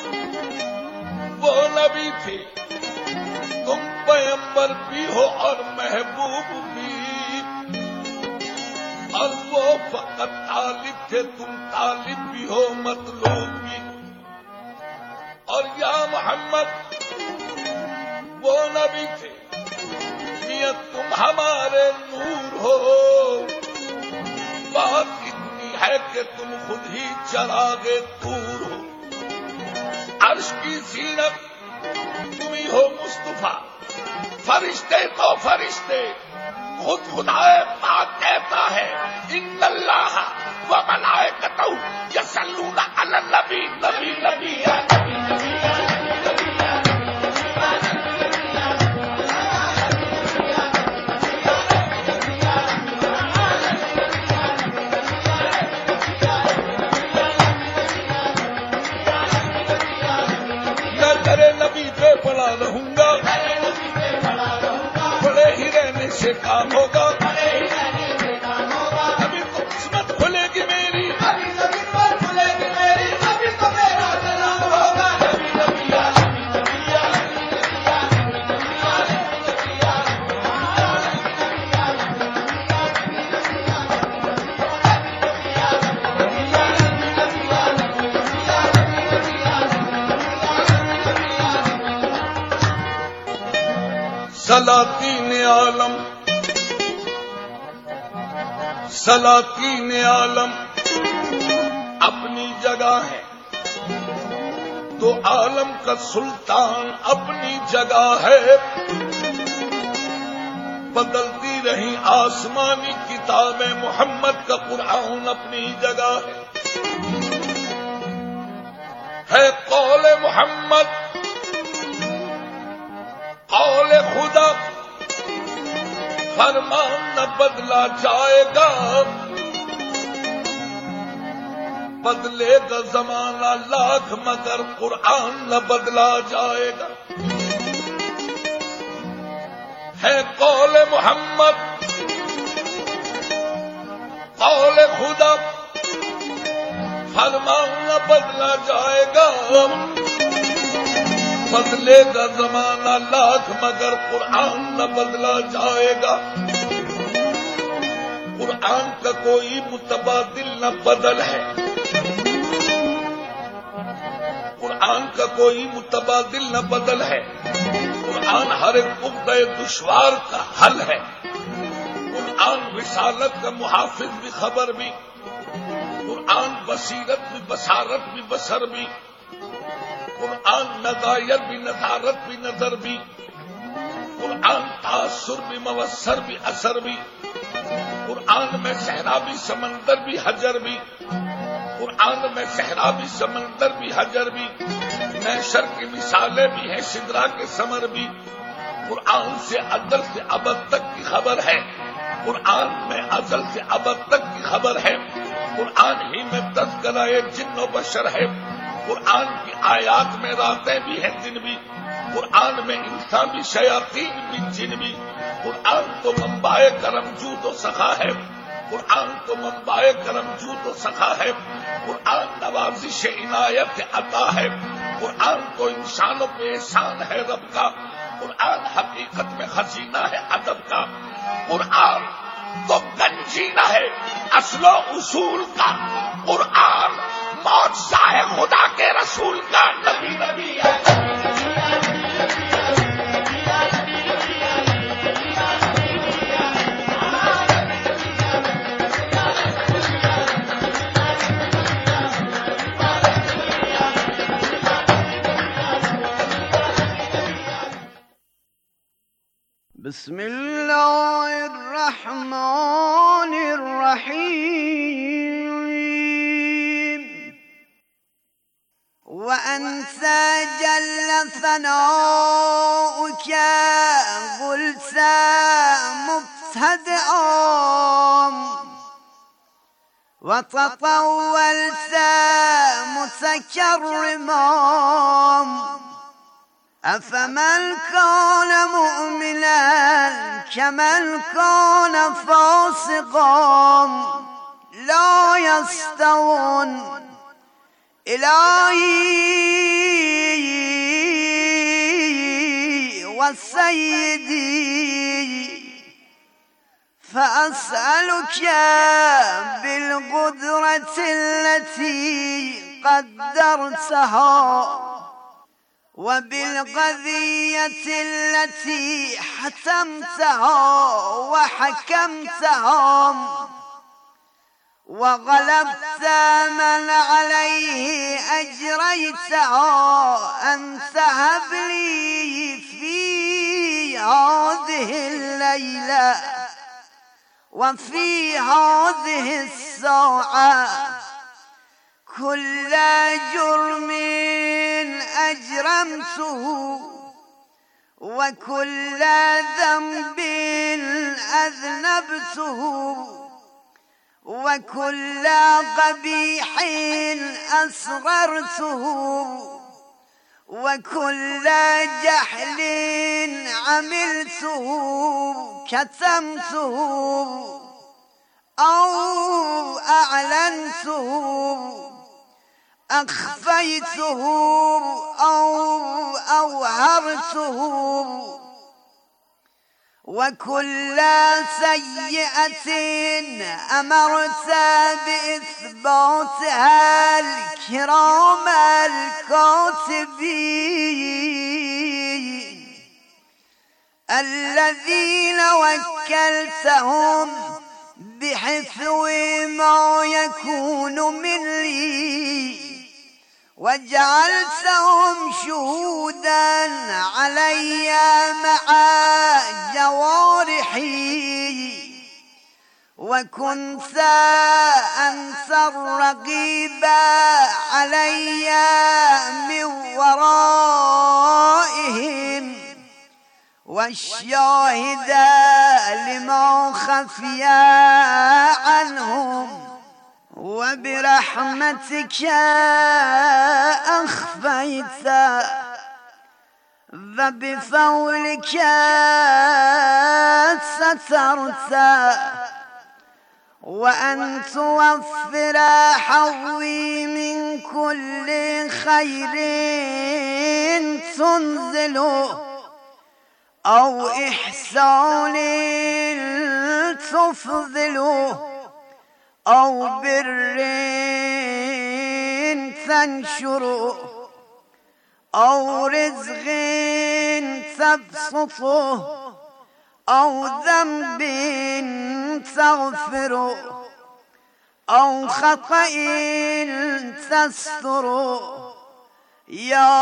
وہ نبی تھے، تم پیغمبر بھی ہو اور محبوب بھی، اور وہ فقط طالب تھے، تم طالب بھی ہو مطلوب بھی، اور یا محمد وہ نبی تھے، نیت تم ہمارے نور ہو، بات اتنی ہے کہ تم خود ہی چراغ طور ہو، عرش کی زینت تم ہی ہو مصطفیٰ، فرشتے تو فرشتے، خود خدا پاک کہتا ہے ان اللہ و ملائکتہ یصلون علی النبی، نبی نبی یا نبی نبی یا نبی رہوں گا، بڑے ہی رہنے سے کام ہوگا، ابھی تو قسمت کھلے گی میری، ابھی تو قسمت کھلے گی میری، ابھی تو میرا جنم ہوگا، نبی نبی یا نبی نبی یا سلاطین عالم، سلاطین عالم اپنی جگہ ہے تو عالم کا سلطان اپنی جگہ ہے، بدلتی رہی آسمانی کتابیں، محمد کا قرآن اپنی جگہ ہے، ہے قول محمد قول خدا، فرمان نہ بدلا جائے گا، بدلے گا زمانہ لاکھ مگر قرآن نہ بدلا جائے گا، ہے قول محمد قول خدا، فرمان نہ بدلا جائے گا، بدلے گا زمانہ لاکھ مگر قرآن نہ بدلا جائے گا، قرآن کا کوئی متبادل نہ بدل ہے، قرآن کا کوئی متبادل نہ بدل ہے، قرآن ہر ایک عقدہ دشوار کا حل ہے، قرآن رسالت کا محافظ بھی خبر بھی، قرآن بصیرت بھی بصارت بھی بصر بھی، قرآن نظائر بھی نظارت بھی نظر بھی، قرآن تاثر بھی موثر بھی اثر بھی، قرآن میں صحرا بھی سمندر بھی حجر بھی، قرآن میں صحرا بھی سمندر بھی حجر بھی، محشر کی مثالیں بھی ہیں سدرا کے ثمر بھی، قرآن سے ازل سے ابد تک کی خبر ہے، قرآن میں ازل سے ابد تک کی خبر ہے، قرآن ہی میں تذکرہ جن و بشر ہے، قرآن کی آیات میں راتیں بھی ہیں دن بھی، قرآن میں انسان بھی شیاطین بھی جن بھی، قرآن تو منبع کرم جود و سخا ہے، قرآن تو منبع کرم جود و سخا ہے، قرآن نوازش عنایت عطا ہے، قرآن تو انسانوں پہ احسان ہے رب کا، قرآن حقیقت میں خزینہ ہے ادب کا، قرآن تو گنجینہ ہے اصل و اصول کا، قرآن معجزہ ہے خدا کے رسول کا، نبی نبی بسم الله الرحمن الرحيم وأنت جل ثناؤك قلت مبتدئا وتطولت متكرما أفمن كان مؤمنا كمن كان فاسقا لا يستوون إلهي وسيدي فأسألك بالقدرة التي قدرتها وبالقضية التي حتمتها وحكمتها وغلبت من عليه أجريتها أن تهب لي في هذه الليلة وفي هذه الساعة كل جرم أجرمته وكل ذنب أذنبته وكل قبيح أصغرته وكل جحل عملته كتمته أو أعلنته أخفيته أو أوهرته وكل سيئة أمرت بإثباتها الكرام الكاتبين الذين وكلتهم بحفظ ما يكون مني وجعلتهم شهودا علي مع جوارحي وكنت أنت الرقيب علي من ورائهم والشاهد لما خفي عنهم وبرحمتك أخفيت وبفضلك سترت وأن توفر حظي من كل خير تنزله أو إحسان تفضله أو بر تنشره أو رزق تبسطه أو ذنب تغفره أو خطأ تستره يا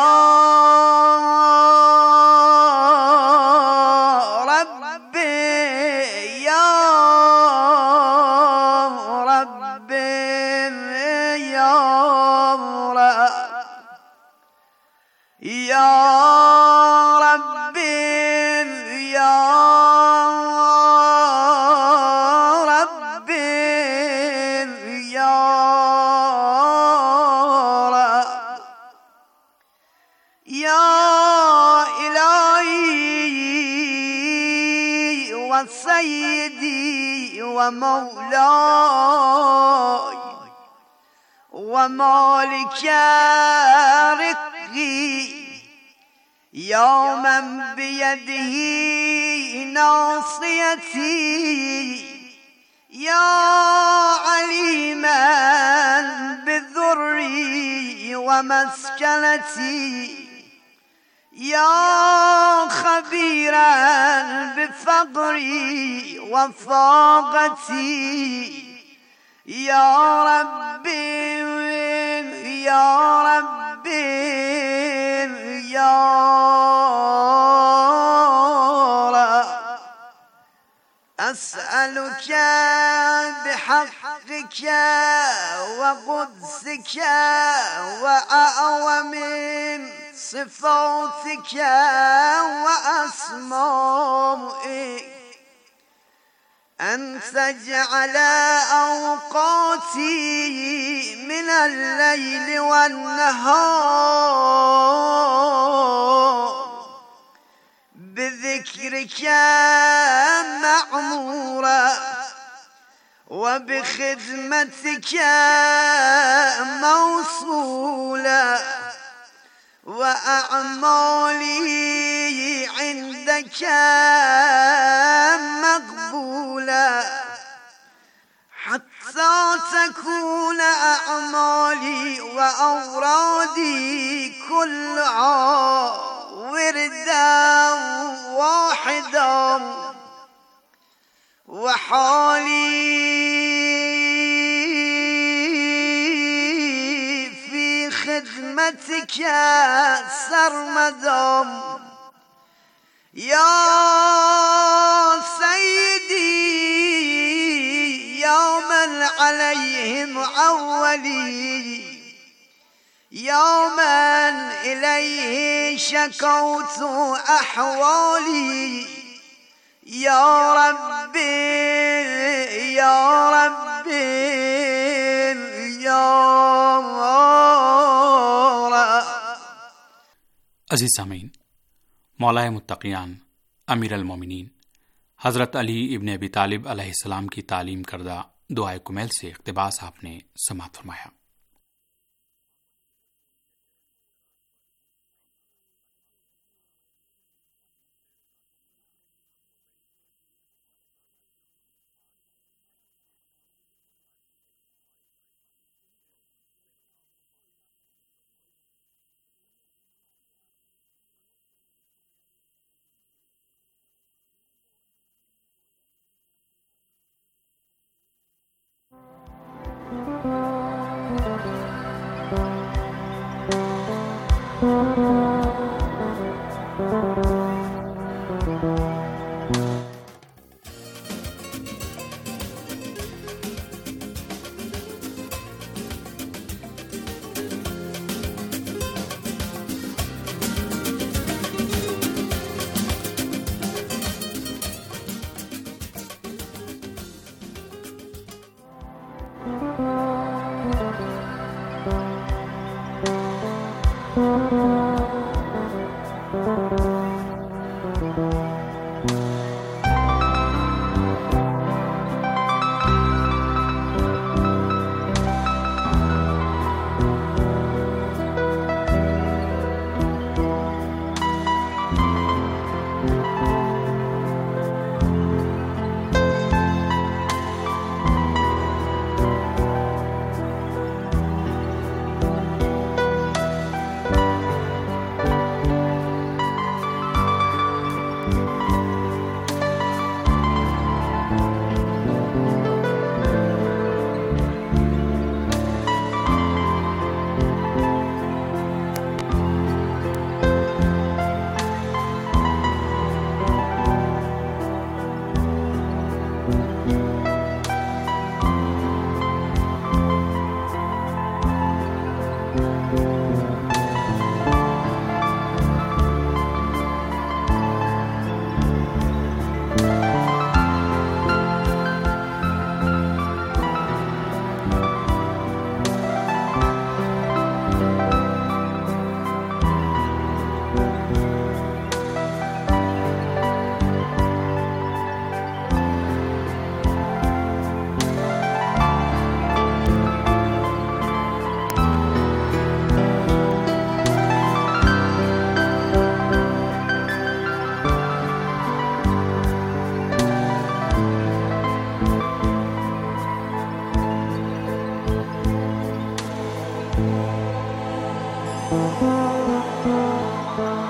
سيدي ومولاي ومالك رقي يا من بيده ناصيتي يا عليما بذري ومسكنتي يا خبيرا بفقري وفاقتي يا ربي يا ربي يا رب أسألك بحقك وقدسك وأعظم صفاتك وأسمائك أن تجعل أوقاتي من الليل والنهار بذكرك معمورة وبخدمتك موصولة وأعمالي عندك مقبولة حتى تكون أعمالي وأورادي كلها وردا واحدا وحالي في خدمتك سرمدا يا سيدي يا من عليهم أولي يا من إليه شكوت أحوالي يا ربي يا ربي يا رب अजीज सामीन, मौलाए मुत्तक़ियान अमीर अल मोमिनीन हज़रत अली इब्न अबी तालिब अलैहिस्सलाम की तालीम करदा दुआए कुमैल से इक़्तिबास आपने समाअत फरमाया।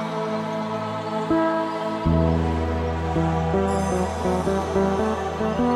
Thank you.